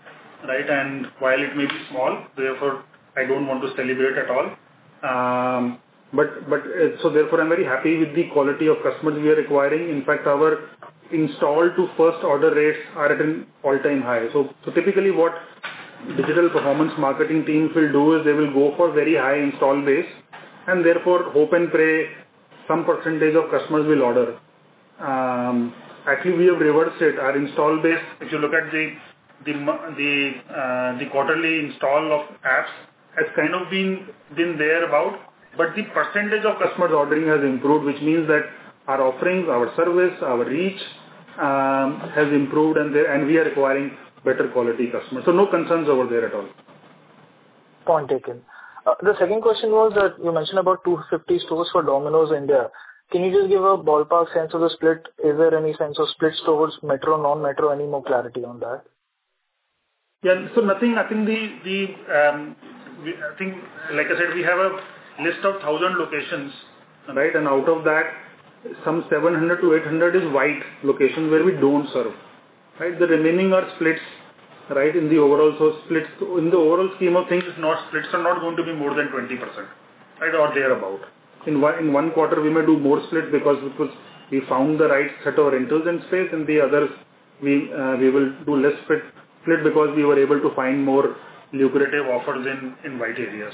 right? And while it may be small, therefore I don't want to celebrate at all. Um, but but uh, so therefore I'm very happy with the quality of customers we are acquiring. In fact, our install to first order rates are at an all-time high. So so typically what digital performance marketing teams will do is they will go for very high install base, and therefore hope and pray some percentage of customers will order. Um, actually, we have reversed it. Our install base, if you look at the the the uh, the quarterly install of apps, has kind of been been there about, but the percentage of customers ordering has improved, which means that our offerings, our service, our reach um, has improved, and there, and we are acquiring better quality customers. So no concerns over there at all. Point taken. Uh, the second question was that you mentioned about two hundred fifty stores for Domino's India. Can you just give a ballpark sense of the split? Is there any sense of split towards metro, non-metro? Any more clarity on that? Yeah. So nothing. I think the the um, we, I think like I said, we have a list of thousand locations, right? And out of that, some seven hundred to eight hundred is white locations where we don't serve, right? The remaining are splits, right? In the overall, so splits in the overall scheme of things, not splits are not going to be more than twenty percent, right, or thereabout. In one in one quarter, we may do more splits because because we found the right set of rentals and space. In the others, we uh, we will do less split split because we were able to find more lucrative offers in in white areas.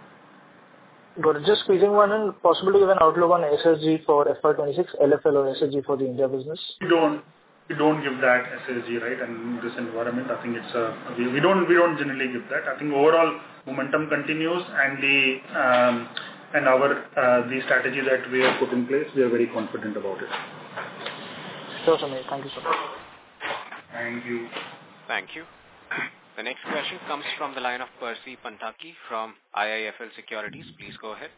But just squeezing one in, possible to give an outlook on S S G for F Y twenty-six, L F L or S S G for the India business? We don't we don't give that S S G, right? And in this environment, I think it's a we, we don't we don't generally give that. I think overall momentum continues, and the um, and our uh, the strategy that we have put in place, we are very confident about it. Sure, Sameer. Thank you so much. Thank you. Thank you. The next question comes from the line of Percy Panthaki from I I F L Securities. Please go ahead.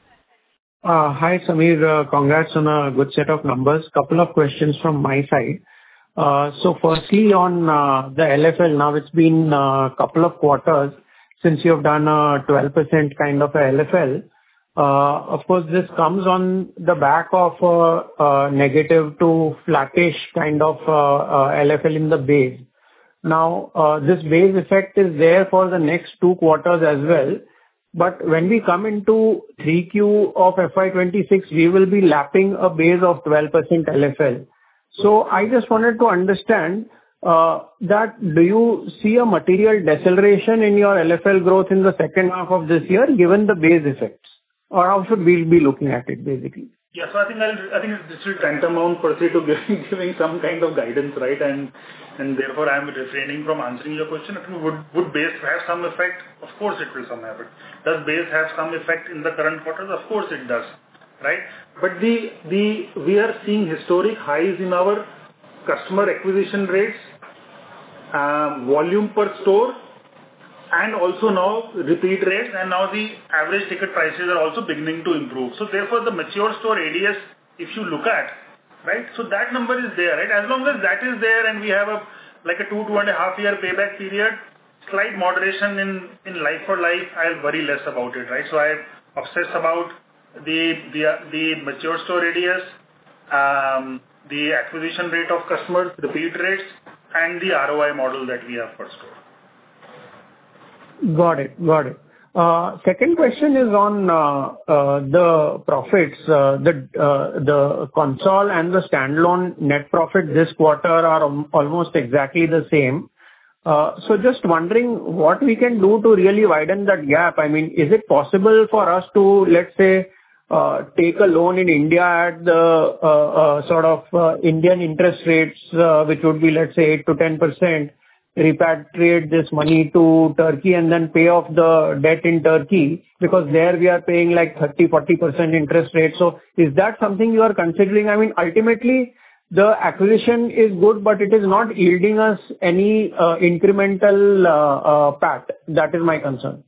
Uh, hi, Sameer. Uh, congrats on a good set of numbers. Couple of questions from my side. Uh, so firstly on uh, the L F L, now it's been a couple of quarters since you have done a twelve percent kind of a L F L. Uh, of course, this comes on the back of a, a negative to flattish kind of uh, uh, L F L in the base. Now, uh, this base effect is there for the next two quarters as well. But when we come into three Q of F Y twenty-six, we will be lapping a base of twelve percent L F L. So I just wanted to understand uh, that do you see a material deceleration in your L F L growth in the second half of this year given the base effects? Or how should we be looking at it basically? Yeah, so I think I'll, I think this will tantamount per se to giving, giving some kind of guidance, right? And and therefore I am refraining from answering your question. I think would would base have some effect? Of course it will some effect. Does base have some effect in the current quarters? Of course it does, right? But the the we are seeing historic highs in our customer acquisition rates, uh, volume per store, and also now repeat rates, and now the average ticket prices are also beginning to improve. So therefore the mature store A D S, if you look at, right, so that number is there, right? As long as that is there and we have a like a two, two and a half year payback period, slight moderation in, in life for life, I'll worry less about it, right? So I obsess about the, the, the mature store A D S, um, the acquisition rate of customers, repeat rates, and the R O I model that we have per store. Got it. Got it. Uh, Second question is on uh, uh, the profits. Uh, The uh, the consol and the standalone net profit this quarter are al- almost exactly the same. Uh, So just wondering what we can do to really widen that gap. I mean, is it possible for us to, let's say, uh, take a loan in India at the uh, uh, sort of uh, Indian interest rates, uh, which would be, let's say, eight to ten percent, repatriate this money to Turkey and then pay off the debt in Turkey, because there we are paying like thirty to forty percent interest rate. So is that something you are considering? I mean, ultimately, the acquisition is good, but it is not yielding us any uh, incremental uh, uh, P A T. That is my concern.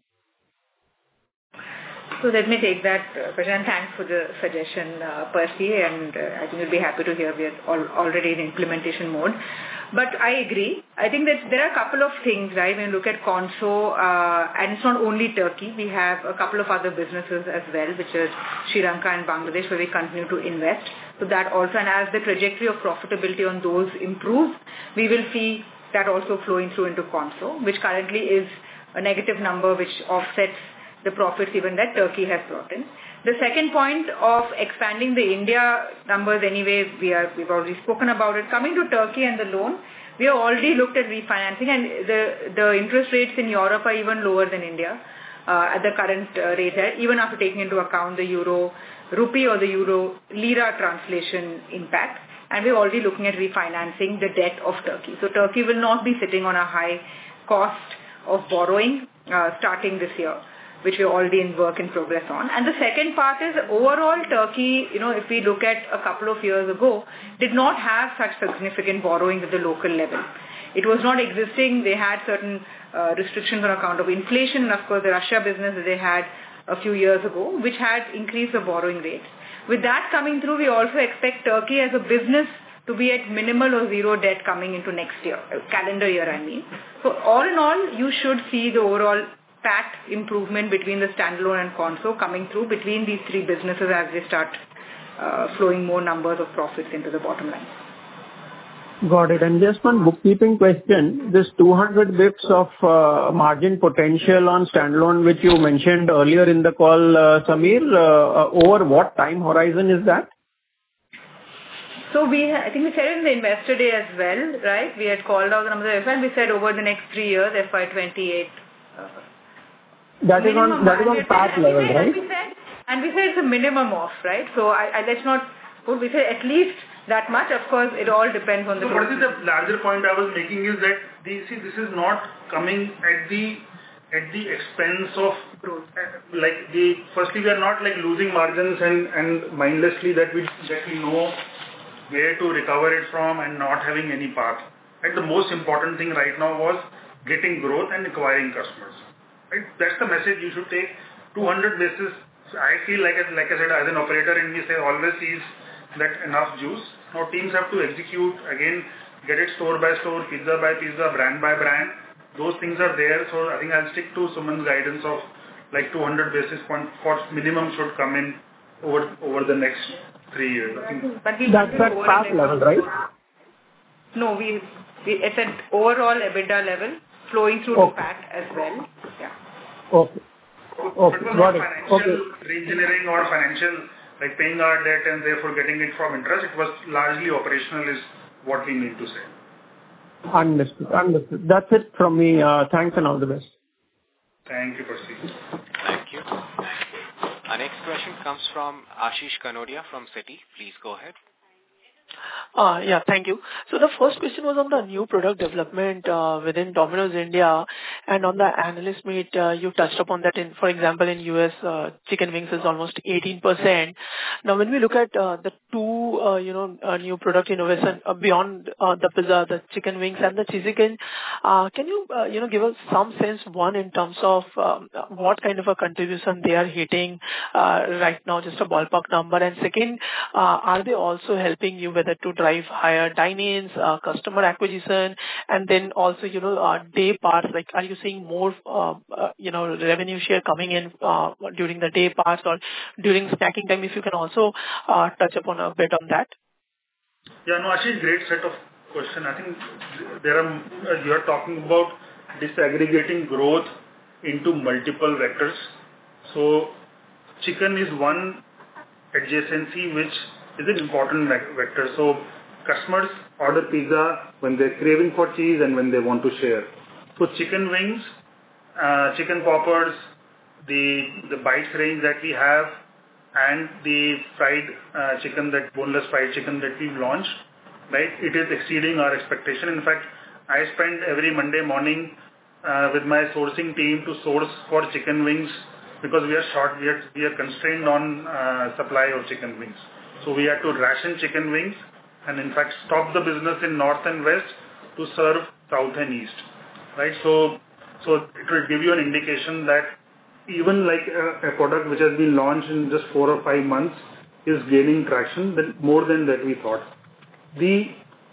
So let me take that, uh, Prashant. Thanks for the suggestion, uh, Percy, and uh, I think we'll be happy to hear we are all, already in implementation mode. But I agree. I think that there are a couple of things, right? When you look at Conso, uh, and it's not only Turkey, we have a couple of other businesses as well, which is Sri Lanka and Bangladesh, where we continue to invest. So that also, and as the trajectory of profitability on those improves, we will see that also flowing through into Conso, which currently is a negative number which offsets the profits even that Turkey has brought in. The second point of expanding the India numbers anyway, we are, we've already spoken about it. Coming to Turkey and the loan, we have already looked at refinancing, and the, the interest rates in Europe are even lower than India uh, at the current uh, rate, even after taking into account the euro rupee or the euro lira translation impact. And we're already looking at refinancing the debt of Turkey. So Turkey will not be sitting on a high cost of borrowing uh, starting this year, which we're already in work in progress on. And the second part is overall Turkey, you know, if we look at a couple of years ago, did not have such significant borrowings at the local level. It was not existing. They had certain uh, restrictions on account of inflation and of course the Russia business that they had a few years ago, which had increased the borrowing rates. With that coming through, we also expect Turkey as a business to be at minimal or zero debt coming into next year, calendar year I mean. So all in all, you should see the overall P A T improvement between the standalone and Conso coming through between these three businesses as they start uh, flowing more numbers of profits into the bottom line. Got it. And just one bookkeeping question. This two hundred bips of uh, margin potential on standalone, which you mentioned earlier in the call, uh, Samir, uh, over what time horizon is that? So we, I think we said it in the investor day as well, right? We had called out the numbers as well. We said over the next three years, F Y twenty-eight. Uh, that is on that is on P A T level, said, right? And we, said, and we said it's a minimum of, right? So I, I let's not put. We said at least that much. Of course, it all depends on the. So what is the larger point I was making is that the, see this is not coming at the at the expense of growth. Like the firstly, we are not like losing margins and and mindlessly that we that we know where to recover it from and not having any path. Right? The most important thing right now was getting growth and acquiring customers. Right? That's the message you should take. two hundred basis. I feel like, like I said, as an operator in me, say always sees that enough juice. Now teams have to execute again, get it store by store, pizza by pizza, brand by brand. Those things are there. So I think I'll stick to Suman's guidance of like two hundred basis point for minimum should come in over over the next three years. I think but we that's at P A T level, right? No, we, we it's at overall EBITDA level flowing through okay. to P A T as well. Yeah. Okay. Okay. It was Got not it. financial Okay. re-engineering or financial like paying our debt and therefore getting it from interest. It was largely operational is what we mean to say. Understood. Understood. That's it from me. Uh, thanks and all the best. Thank you, Percy. Thank you. Our next question comes from Ashish Kanodia from Citi. Please go ahead. Uh, yeah, thank you. So the first question was on the new product development uh, within Domino's India, and on the analyst meet, uh, you touched upon that in, for example, in U S, uh, chicken wings is almost eighteen percent. Now, when we look at uh, the two, uh, you know, uh, new product innovation uh, beyond uh, the pizza, the chicken wings and the cheesy chicken, uh, can you, uh, you know, give us some sense, one, in terms of um, what kind of a contribution they are hitting uh, right now, just a ballpark number, and second, uh, are they also helping you whether to drive higher dine-ins, uh, customer acquisition, and then also, you know, uh, day parts, like are you seeing more, uh, uh, you know, revenue share coming in uh, during the day parts or during snacking time? If you can also uh, touch upon a bit on that. Yeah, no, actually great set of question. I think there are, uh, you are talking about disaggregating growth into multiple vectors. So chicken is one adjacency which is an important vector. So customers order pizza when they're craving for cheese and when they want to share. So chicken wings, uh, chicken poppers, the the bites range that we have, and the fried uh, chicken, that boneless fried chicken that we've launched, right? It is exceeding our expectation. In fact, I spend every Monday morning uh, with my sourcing team to source for chicken wings because we are short, we are, we are constrained on uh, supply of chicken wings. So we had to ration chicken wings and in fact stop the business in north and west to serve south and east, right? So, so it will give you an indication that even like a, a product which has been launched in just four or five months is gaining traction than, more than that we thought. The,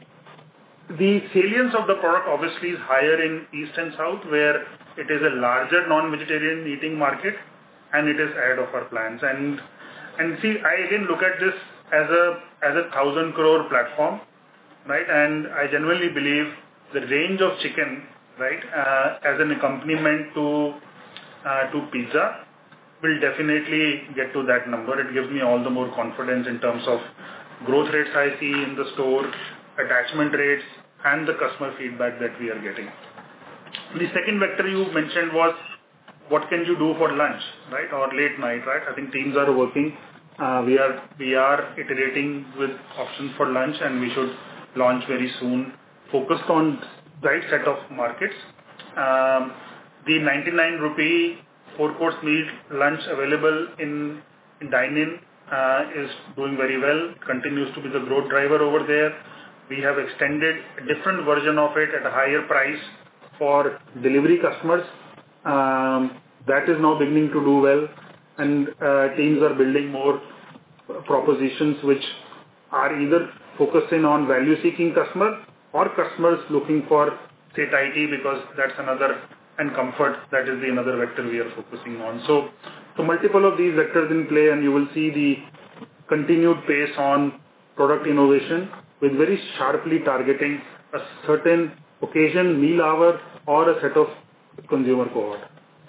the salience of the product obviously is higher in east and south where it is a larger non-vegetarian eating market and it is ahead of our plans. And, and see, I again look at this as a as a thousand crore platform, right? And I genuinely believe the range of chicken, right, uh, as an accompaniment to uh, to pizza will definitely get to that number. It gives me all the more confidence in terms of growth rates I see in the store, attachment rates, and the customer feedback that we are getting. The second vector you mentioned was what can you do for lunch, right, or late night, right? I think teams are working. Uh, we are we are iterating with options for lunch, and we should launch very soon, focused on right set of markets. Um, the ninety-nine rupee four-course meal lunch available in, in dine-in uh, is doing very well, continues to be the growth driver over there. We have extended a different version of it at a higher price for delivery customers. Um, that is now beginning to do well, and uh, teams are building more propositions which are either focusing on value-seeking customer or customers looking for, say, tidy, because that's another, and comfort, that is the another vector we are focusing on. So, so multiple of these vectors in play, and you will see the continued pace on product innovation with very sharply targeting a certain occasion, meal hour, or a set of consumer cohort.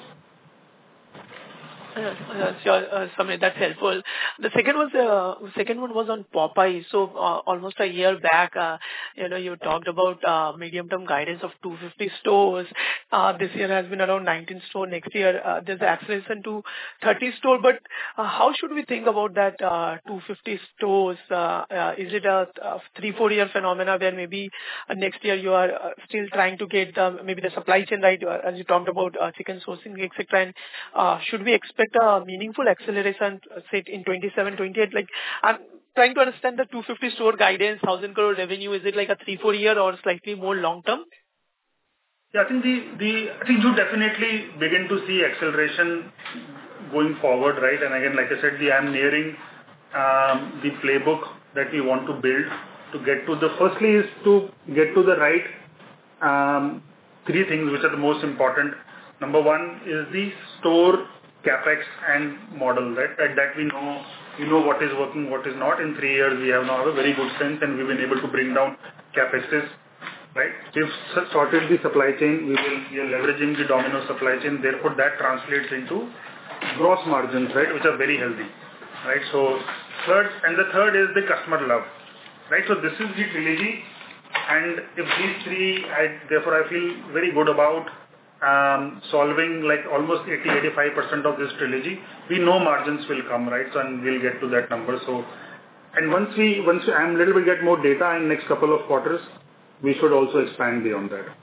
Uh, uh, sure, uh, Samir, that's helpful. The second was uh, second one was on Popeyes. So uh, almost a year back, uh, you know, you talked about uh, medium-term guidance of two hundred fifty stores. Uh, this year has been around nineteen stores. Next year, uh, there's acceleration to thirty stores. But uh, how should we think about that uh, two hundred fifty stores? Uh, uh, is it a, a three, four year phenomena where maybe uh, next year you are uh, still trying to get the, maybe the supply chain right, uh, as you talked about uh, chicken sourcing, et cetera. And uh, should we expect a meaningful acceleration, say, in twenty-seven, twenty-eight? Like, I'm trying to understand the two hundred fifty store guidance, one thousand crore revenue. Is it like a three, four year or slightly more long term? Yeah, I think the, the, I think you definitely begin to see acceleration going forward, right? And again, like I said, the, I'm nearing um, the playbook that we want to build to get to the, firstly is to get to the right um, three things which are the most important. Number one is the store capex and model, right? That, that we know, we know what is working, what is not. In three years, we have now a very good sense, and we've been able to bring down capexes, right? We've sorted the supply chain. We will, we are leveraging the Domino's supply chain. Therefore, that translates into gross margins, right, which are very healthy, right? So third, and the third is the customer love, right? So this is the trilogy, and if these three, I, therefore I feel very good about Um, solving like almost eighty to eighty-five percent of this trilogy. We know margins will come, right? So, and we'll get to that number. So, and once we, once we, I'm little bit get more data in next couple of quarters, we should also expand beyond that.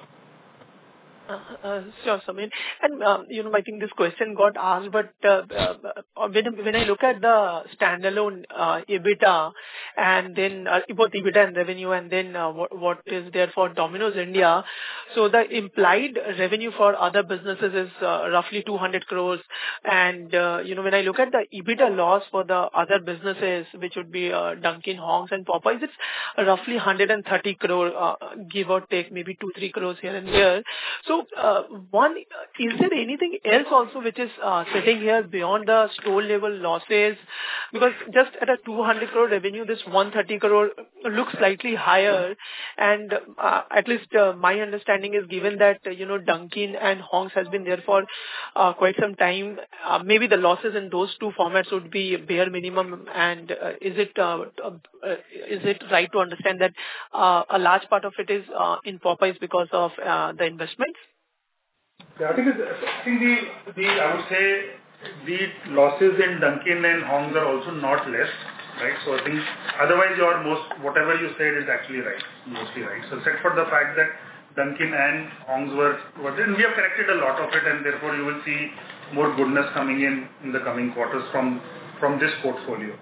Uh, uh, sure, Samir. And, um, you know, I think this question got asked, but uh, uh, when, when I look at the standalone uh, EBITDA and then uh, both EBITDA and revenue, and then uh, what, what is there for Domino's India, so the implied revenue for other businesses is uh, roughly two hundred crores. And, uh, you know, when I look at the EBITDA loss for the other businesses, which would be uh, Dunkin', Hong's and Popeyes, it's roughly one hundred thirty crore, uh, give or take, maybe two, three crores here and there. So, Uh, one, is there anything else also which is uh, sitting here beyond the store level losses? Because just at a two hundred crore revenue, this one hundred thirty crore looks slightly higher. And uh, at least uh, my understanding is, given that, uh, you know, Dunkin' and Hong's has been there for uh, quite some time, uh, maybe the losses in those two formats would be bare minimum. And uh, is it uh, uh, is it right to understand that uh, a large part of it is uh, in Popeyes because of uh, the investments? Yeah, I think, it's, I think the, the, I would say the losses in Dunkin' and Hong's are also not less, right? So I think otherwise your most, whatever you said is actually right, mostly right. So except for the fact that Dunkin' and Hong's were, were there, and we have corrected a lot of it, and therefore you will see more goodness coming in in the coming quarters from, from this portfolio.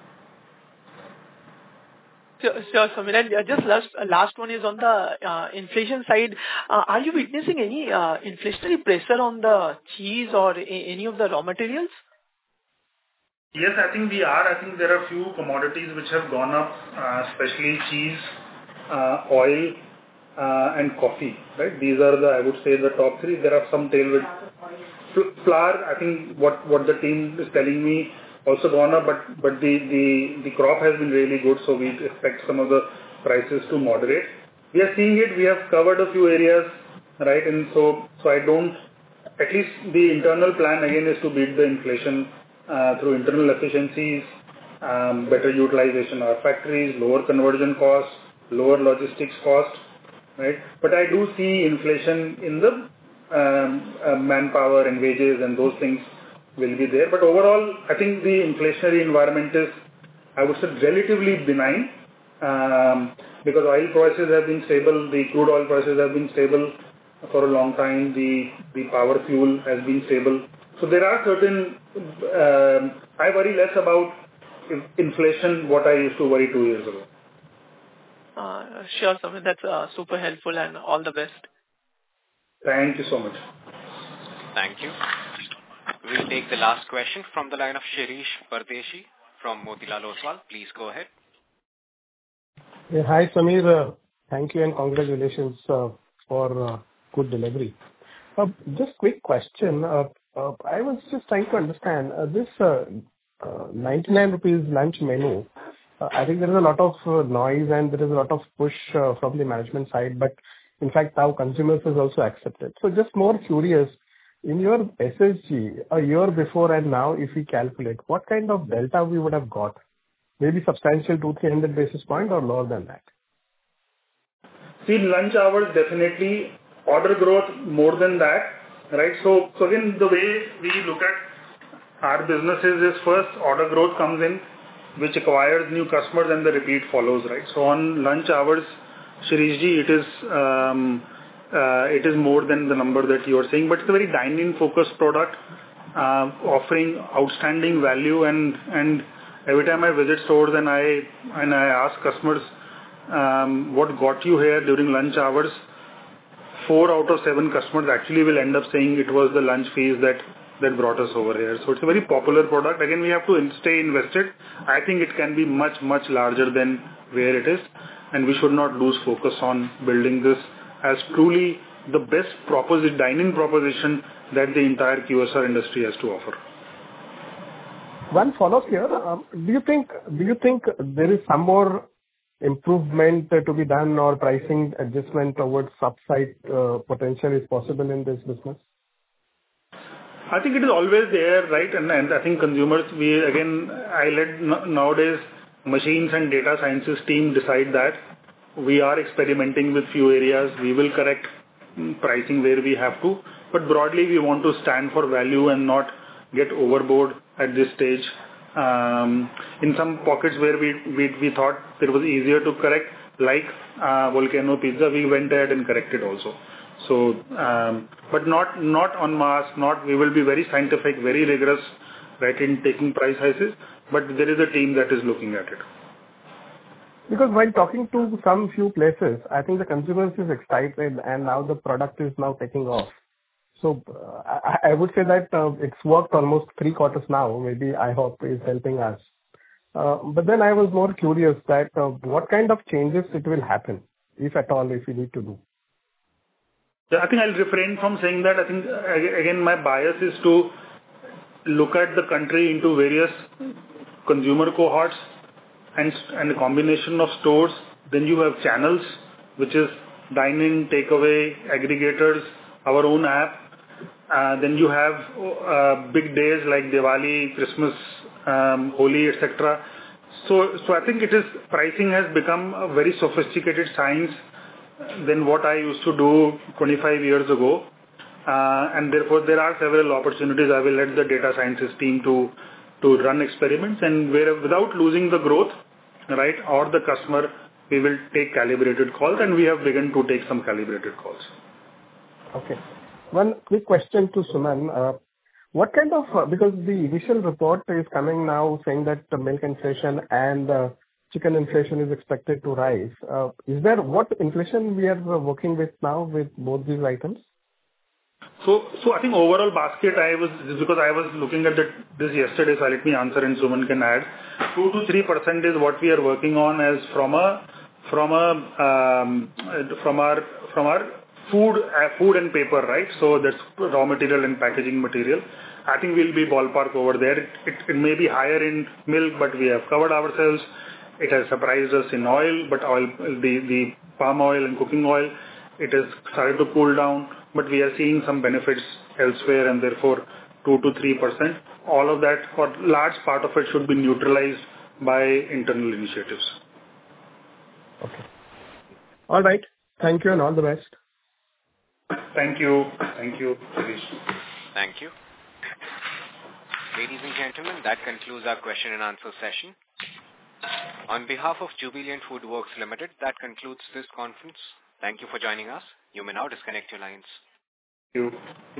Sure, sure, Samir. And just last, last one is on the uh, inflation side. Uh, are you witnessing any uh, inflationary pressure on the cheese or a- any of the raw materials? Yes, I think we are. I think there are a few commodities which have gone up, uh, especially cheese, uh, oil, uh, and coffee, right? These are the, I would say, the top three. There are some tailwind. Flour, I think what, what the team is telling me, also gone up, but but the, the, the crop has been really good, so we expect some of the prices to moderate. we are seeing it. We have covered a few areas, right? And so, so I don't, at least the internal plan again is to beat the inflation uh, through internal efficiencies, um, better utilization of our factories, lower conversion costs, lower logistics cost, right? But I do see inflation in the um, uh, manpower and wages, and those things will be there. But overall, I think the inflationary environment is, I would say, relatively benign, um, because oil prices have been stable, the crude oil prices have been stable for a long time, the, the power fuel has been stable. So there are certain, um, I worry less about inflation what I used to worry two years ago. Uh, sure, Samir, that's uh, super helpful, and all the best. Thank you so much. Thank you. We'll take the last question from the line of Shirish Pardeshi from Motilal Oswal. Please go ahead. Yeah, hi, Samir. Uh, thank you and congratulations uh, for uh, good delivery. Uh, just quick question. Uh, uh, I was just trying to understand uh, this uh, uh, ninety-nine rupees lunch menu. Uh, I think there is a lot of uh, noise and there is a lot of push uh, from the management side, but in fact now consumers has also accepted. So just more curious, in your S S G, a year before and now, if we calculate, what kind of delta we would have got? Maybe substantial two, three hundred basis point or lower than that? See, lunch hours definitely, order growth more than that, right? So, so again, the way we look at our businesses is first order growth comes in, which acquires new customers and the repeat follows, right? So on lunch hours, Shirishji, it is um, uh, it is more than the number that you are saying, but it's a very dine-in focused product, uh, offering outstanding value, and and every time I visit stores and I and I ask customers um, what got you here during lunch hours, four out of seven customers actually will end up saying it was the lunch fees that that brought us over here. So it's a very popular product. Again, we have to stay invested. I think it can be much, much larger than where it is, and we should not lose focus on building this as truly the best proposition, dining proposition that the entire Q S R industry has to offer. One follow-up here. Um, do you think do you think there is some more improvement uh, to be done, or pricing adjustment towards upside uh, potential is possible in this business? I think it is always there, right? And, and I think consumers, we again, I let nowadays machines and data sciences team decide that. We are experimenting with few areas. We will correct pricing where we have to, but broadly we want to stand for value and not get overboard at this stage. Um, in some pockets where we, we we thought it was easier to correct, like uh, Volcano Pizza, we went ahead and corrected also. So, um, but not not en masse. Not we will be very scientific, very rigorous, right, in taking price hikes. But there is a team that is looking at it. Because while talking to some few places, I think the consumers is excited, and now the product is now taking off. So uh, I, I would say that uh, it's worked almost three quarters now. Maybe I hope is helping us. Uh, but then I was more curious that uh, what kind of changes it will happen, if at all, if we need to do. Yeah, I think I'll refrain from saying that. I think again my bias is to look at the country into various consumer cohorts and and a combination of stores. Then you have channels, which is dine-in, takeaway, aggregators, our own app. Uh, then you have uh, big days like Diwali, Christmas, um, Holi, et cetera. So, so I think it is pricing has become a very sophisticated science than what I used to do twenty-five years ago, uh, and therefore there are several opportunities. I will let the data sciences team to to run experiments, and where without losing the growth, right, or the customer, we will take calibrated calls, and we have begun to take some calibrated calls. Okay. One quick question to Suman. Uh, what kind of, uh, because the initial report is coming now saying that the milk inflation and uh, chicken inflation is expected to rise. Uh, is there what inflation we are working with now with both these items? So, so I think overall basket, I was, because I was looking at the, this yesterday, so let me answer and Suman can add. two to three percent is what we are working on as from a, from a, um, from our, from our food, uh, food and paper, right? So that's raw material and packaging material. I think we'll be ballpark over there. It, it, it may be higher in milk, but we have covered ourselves. It has surprised us in oil, but oil, the, the palm oil and cooking oil, it has started to cool down, but we are seeing some benefits elsewhere and therefore two to three percent. All of that, or large part of it, should be neutralized by internal initiatives. Okay. All right. Thank you and all the best. Thank you. Thank you, Girish. Thank you. Ladies and gentlemen, that concludes our question and answer session. On behalf of Jubilant FoodWorks Limited, that concludes this conference. Thank you for joining us. You may now disconnect your lines. Thank you.